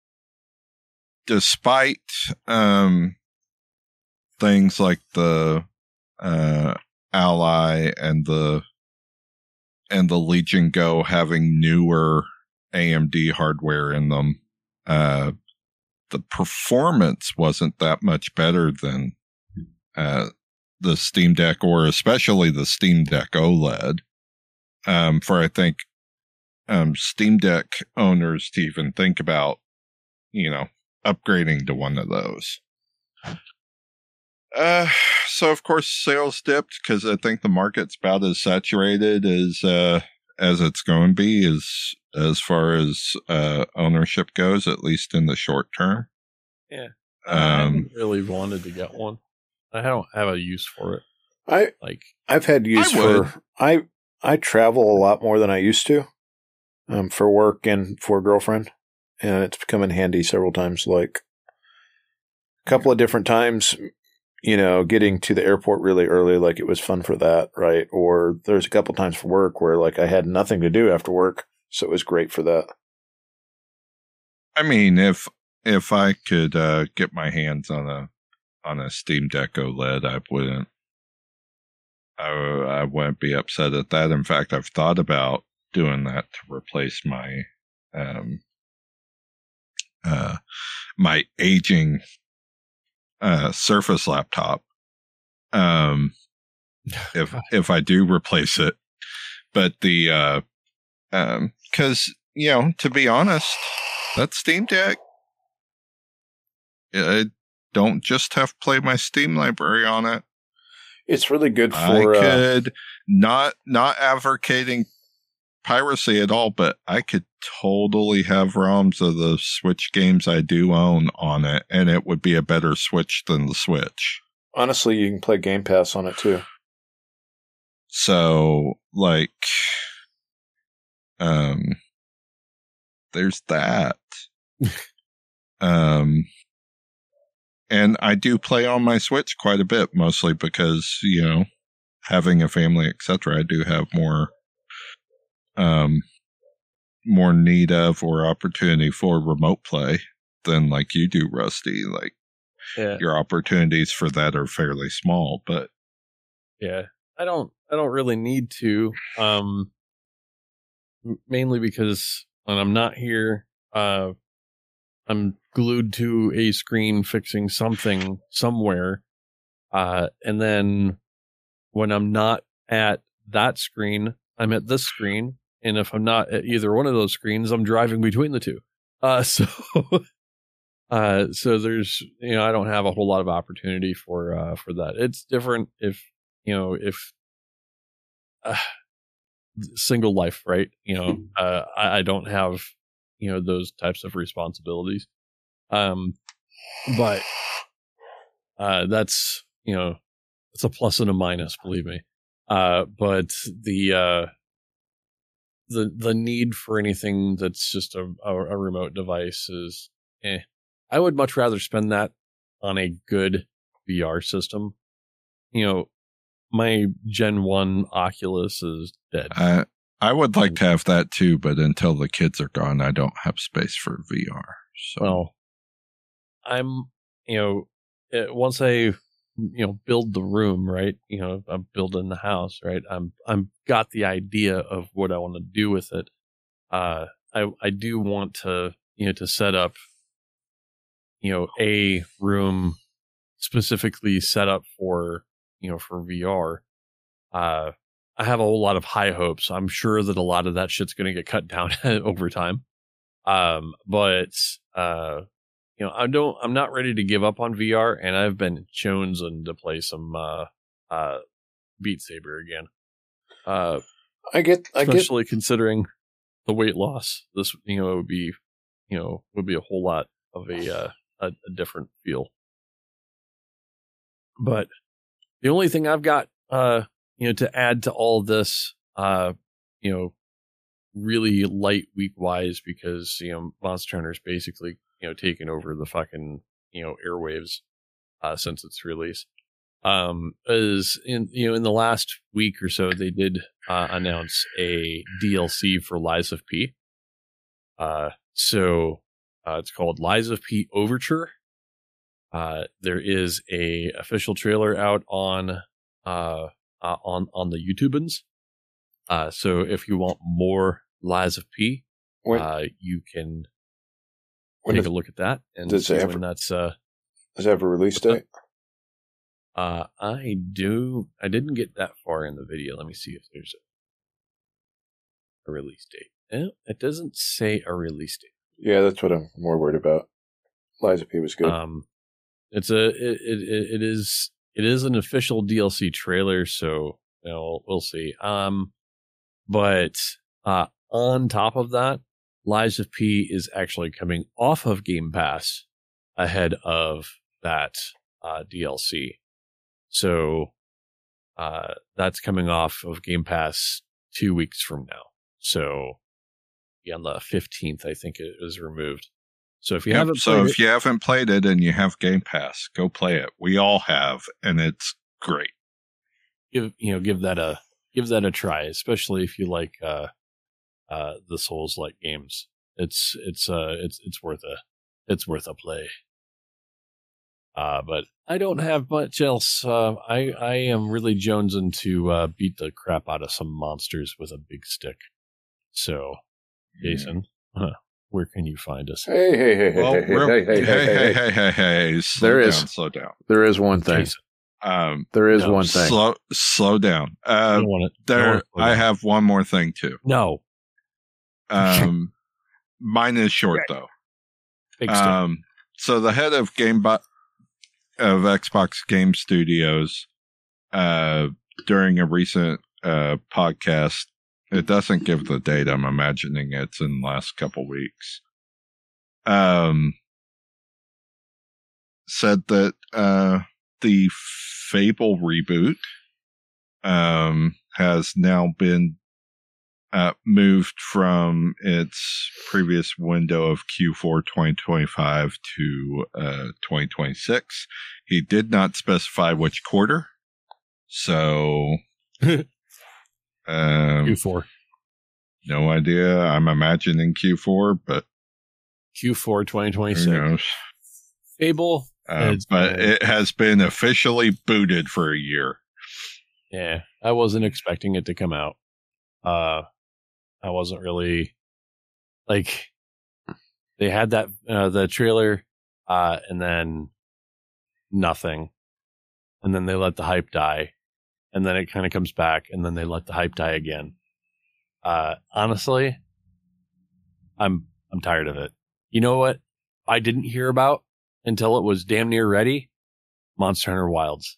despite um, things like the uh, Ally and the and the Legion Go having newer A M D hardware in them, uh, the performance wasn't that much better than uh, the Steam Deck, or especially the Steam Deck OLED. Um, for I think um, Steam Deck owners to even think about, you know, upgrading to one of those. Uh, so of course sales dipped because I think the market's about as saturated as uh, as it's going to be as as far as uh, ownership goes, at least in the short term. Yeah, um, I haven't really wanted to get one. I don't have a use for it. I like. I've had use I for. I I travel a lot more than I used to, um, for work and for a girlfriend, and it's become handy several times. Like a couple of different times. You know, getting to the airport really early, like it was fun for that, right? Or there's a couple times for work where like I had nothing to do after work, so it was great for that. I mean, if if I could uh, get my hands on a on a Steam Deck OLED, I wouldn't I, I wouldn't be upset at that. In fact, I've thought about doing that to replace my um uh my aging Uh, Surface laptop. Um, if if I do replace it, but the uh, um, because you know, to be honest, that Steam Deck, I don't just have to play my Steam library on it. It's really good for. I could uh, not not advocating piracy at all, but I could totally have ROMs of the Switch games I do own on it, and it would be a better Switch than the Switch. Honestly, you can play Game Pass on it too. So, like, um, there's that. um, and I do play on my Switch quite a bit, mostly because, you know, having a family, et cetera, I do have more um, more need of or opportunity for remote play than like you do, Rusty. Like, yeah. Your opportunities for that are fairly small, but yeah, I don't, I don't really need to, um, mainly because when I'm not here, uh, I'm glued to a screen fixing something somewhere. Uh, and then when I'm not at that screen, I'm at this screen. And if I'm not at either one of those screens, I'm driving between the two. Uh, so, uh, so there's, you know, I don't have a whole lot of opportunity for, uh, for that. It's different if, you know, if, uh, single life, right? You know, uh, I, I don't have, you know, those types of responsibilities. Um, but, uh, that's, you know, it's a plus and a minus, believe me. Uh, but the, uh, the, the need for anything that's just a, a, a remote device is, eh. I would much rather spend that on a good V R system. You know, my Gen one Oculus is dead. I I would like to have that too, but until the kids are gone, I don't have space for V R. So. Well, I'm, you know, it, once I, you know, build the room, right? You know, I'm building the house, right? I'm, I'm got the idea of what I want to do with it. Uh, I, I do want to, you know, to set up, you know, a room specifically set up for, you know, for V R. Uh, I have a whole lot of high hopes. I'm sure that a lot of that shit's going to get cut down over time. Um, but, uh, you know, I don't, I'm not ready to give up on V R, and I've been chosen to play some, uh, uh, Beat Saber again. Uh, I get, I especially get, considering the weight loss. This, you know, would be, you know, would be a whole lot of a, uh, a, a different feel. But the only thing I've got, uh, you know, to add to all this, uh, you know, really light week wise, because, you know, Monster Hunter's basically, you know, taken over the fucking, you know, airwaves, uh, since its release. Um, is in, you know, in the last week or so, they did, uh, announce a D L C for Lies of P. Uh, so, uh, it's called Lies of P Overture. Uh, there is a official trailer out on, uh, uh on, on the YouTubans. Uh, so if you want more Lies of P, when, uh, you can when take does, a look at that. And does it have, when that's, uh, does it have a release date? Uh, I do. I didn't get that far in the video. Let me see if there's a, a release date. Eh, it doesn't say a release date. Yeah, that's what I'm more worried about. Lies of P was good. Um, it's a. It, it it is it is an official D L C trailer, so you know, we'll see. Um, but uh, on top of that, Lies of P is actually coming off of Game Pass ahead of that uh, D L C. So uh, that's coming off of Game Pass two weeks from now. So yeah, on the fifteenth, I think it was removed. So if you yep, haven't so played if it, you haven't played it and you have Game Pass, go play it. We all have, and it's great. give you know give that a give that a try, especially if you like uh, uh, the Souls-like games. It's it's uh it's it's worth a it's worth a play. Uh, but I don't have much else. Uh, I, I am really jonesing to uh, beat the crap out of some monsters with a big stick. So, Jason, huh, where can you find us? Hey, hey, hey, hey, Well, hey, real- hey, hey, hey, hey, hey, hey, hey, slow There down, is- slow down. There is one thing. Jason, Um, There is No, one thing. slow, slow down. I Uh, don't want to. there, I have one more thing too. No. Um, mine is short though. Big stick. Um, so the head of Game Bo- of Xbox Game Studios, uh, during a recent uh podcast, it doesn't give the date. I'm imagining it's in the last couple weeks. Um, said that uh the Fable reboot um has now been uh moved from its previous window of Q four twenty twenty-five to uh twenty twenty-six. He did not specify which quarter. So um Q four. no idea. I'm imagining Q four, but Q four twenty who twenty-six. knows? Fable. Uh, It's but been- it has been officially booted for a year. Yeah, I wasn't expecting it to come out. Uh, I wasn't really like they had that uh, the trailer, uh, and then nothing, and then they let the hype die, and then it kind of comes back, and then they let the hype die again. Uh, honestly, I'm I'm tired of it. You know what? I didn't hear about until it was damn near ready. Monster Hunter Wilds.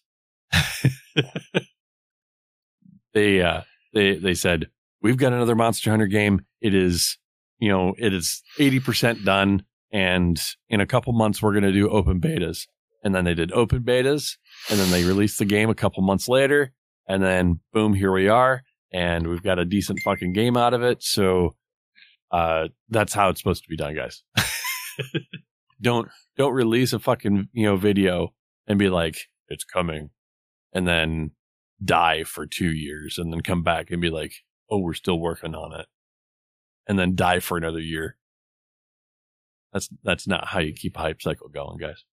they uh, they they said we've got another Monster Hunter game. It is you know it is eighty percent done, and in a couple months we're going to do open betas. And then they did open betas, and then they released the game a couple months later, and then boom, here we are, and we've got a decent fucking game out of it. So uh, that's how it's supposed to be done, guys. don't don't release a fucking you know video and be like it's coming, and then die for two years, and then come back and be like, oh, we're still working on it, and then die for another year. That's that's not how you keep a hype cycle going, guys.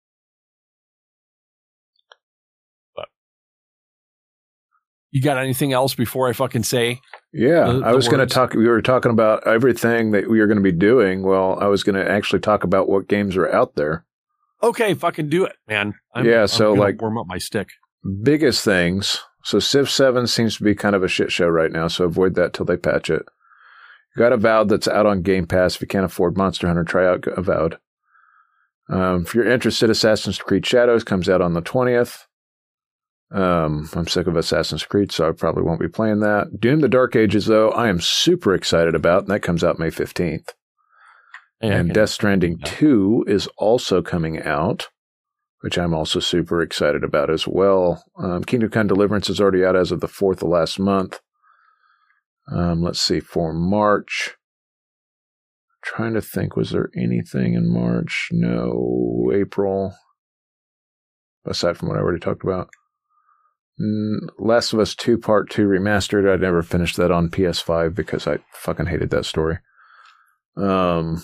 You got anything else before I fucking say? Yeah, the, the I was going to words? talk. We were talking about everything that we were going to be doing. Well, I was going to actually talk about what games are out there. Okay, fucking do it, man. I'm, Yeah, I'm so, gonna like- warm up my stick. Biggest things. So Civ seven seems to be kind of a shit show right now, so avoid that till they patch it. You got Avowed that's out on Game Pass. If you can't afford Monster Hunter, try out Avowed. Um, if you're interested, Assassin's Creed Shadows comes out on the twentieth. Um, I'm sick of Assassin's Creed, so I probably won't be playing that. Doom the Dark Ages, though, I am super excited about, and that comes out May fifteenth. Hey, I and can- Death Stranding yeah. two is also coming out, which I'm also super excited about as well. Um, Kingdom Come Deliverance is already out as of the fourth of last month. Um, let's see, for March. Trying to think, was there anything in March? No. April. Aside from what I already talked about. Mm, Last of Us two Part two Remastered. I never finished that on P S five because I fucking hated that story. Um,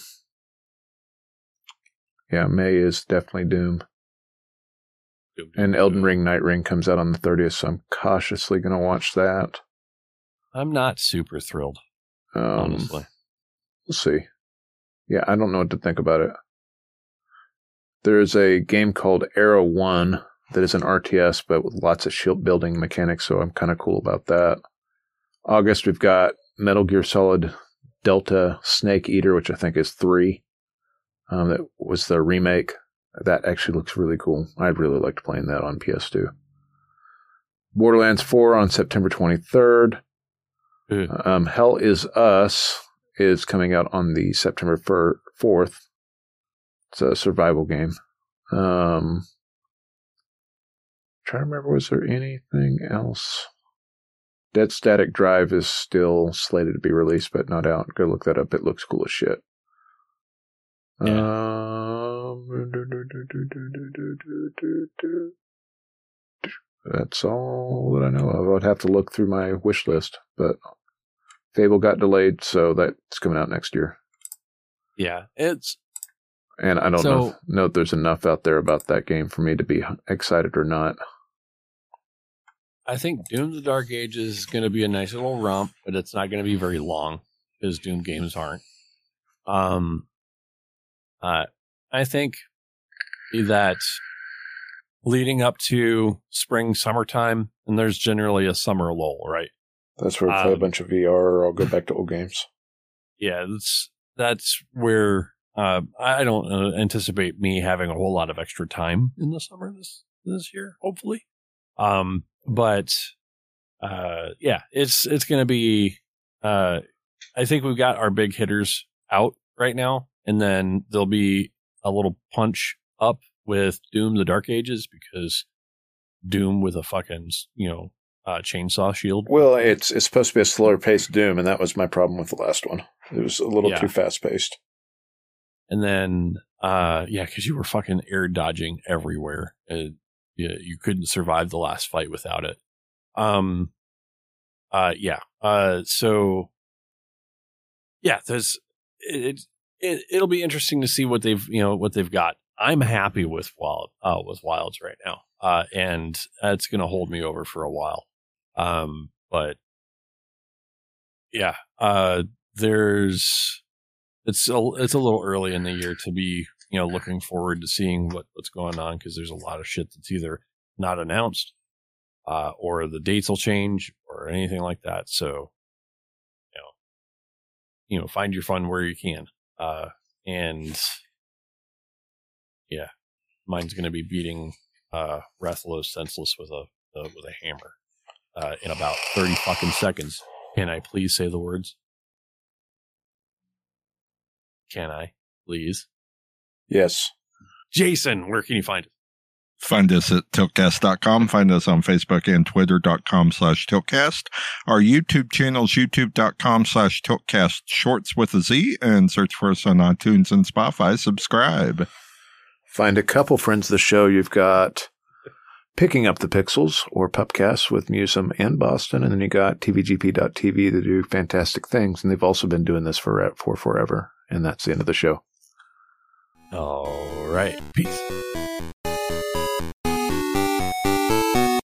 yeah, May is definitely Doom. And Elden Ring Night Ring comes out on the thirtieth, so I'm cautiously going to watch that. I'm not super thrilled, Um, honestly. We'll see. Yeah, I don't know what to think about it. There's a game called Arrow one that is an R T S, but with lots of shield building mechanics, so I'm kind of cool about that. August, we've got Metal Gear Solid Delta Snake Eater, which I think is three. Um, that was the remake. That actually looks really cool. I'd really liked playing that on P S two. Borderlands four on September twenty-third. Ugh. Um, Hell Is Us is coming out on the September fourth. It's a survival game. Um, trying to remember, was there anything else? Dead Static Drive is still slated to be released, but not out. Go look that up. It looks cool as shit. Um, that's all that I know of. I'd have to look through my wish list, but Fable got delayed, so that's coming out next year. Yeah, it's And I don't So- know, if, know if there's enough out there about that game for me to be excited or not. I think Doom the Dark Ages is going to be a nice little romp, but it's not going to be very long because Doom games aren't. Um, uh, I think that leading up to spring, summertime, and there's generally a summer lull, right? That's where we play a Um, bunch of V R, or I'll go back to old games. Yeah, that's that's where uh, I don't uh, anticipate me having a whole lot of extra time in the summer this this year. Hopefully, um, but uh, yeah, it's it's going to be. Uh, I think we've got our big hitters out right now, and then there'll be a little punch up with Doom: The Dark Ages because Doom with a fucking you know uh, chainsaw shield. Well, it's it's supposed to be a slower paced Doom, and that was my problem with the last one. It was a little Yeah. too fast paced. And then, uh, yeah, because you were fucking air dodging everywhere. And you, you couldn't survive the last fight without it. Um, uh, yeah. Uh, so, yeah, there's it, it. It'll be interesting to see what they've you know what they've got. I'm happy with Wild uh, with Wilds right now, uh, and it's going to hold me over for a while. Um, but yeah, uh, there's it's a, it's a little early in the year to be, you know, looking forward to seeing what, what's going on, because there's a lot of shit that's either not announced uh, or the dates will change or anything like that. So, you know, you know, find your fun where you can. Uh, and yeah, mine's going to be beating uh, Rathalos senseless with a uh, with a hammer uh, in about thirty fucking seconds. Can I please say the words? Can I please? Yes. Jason, where can you find us? Find us at tiltcast dot com. Find us on Facebook and twitter.com slash tiltcast. Our YouTube channel is youtube.com slash tiltcast shorts with a Z, and search for us on iTunes and Spotify. Subscribe. Find a couple friends of the show. You've got Picking Up the Pixels or Pupcast with Musum and Boston, and then you got T V G P dot T V to do fantastic things, and they've also been doing this for, for forever, and that's the end of the show. All right. Peace.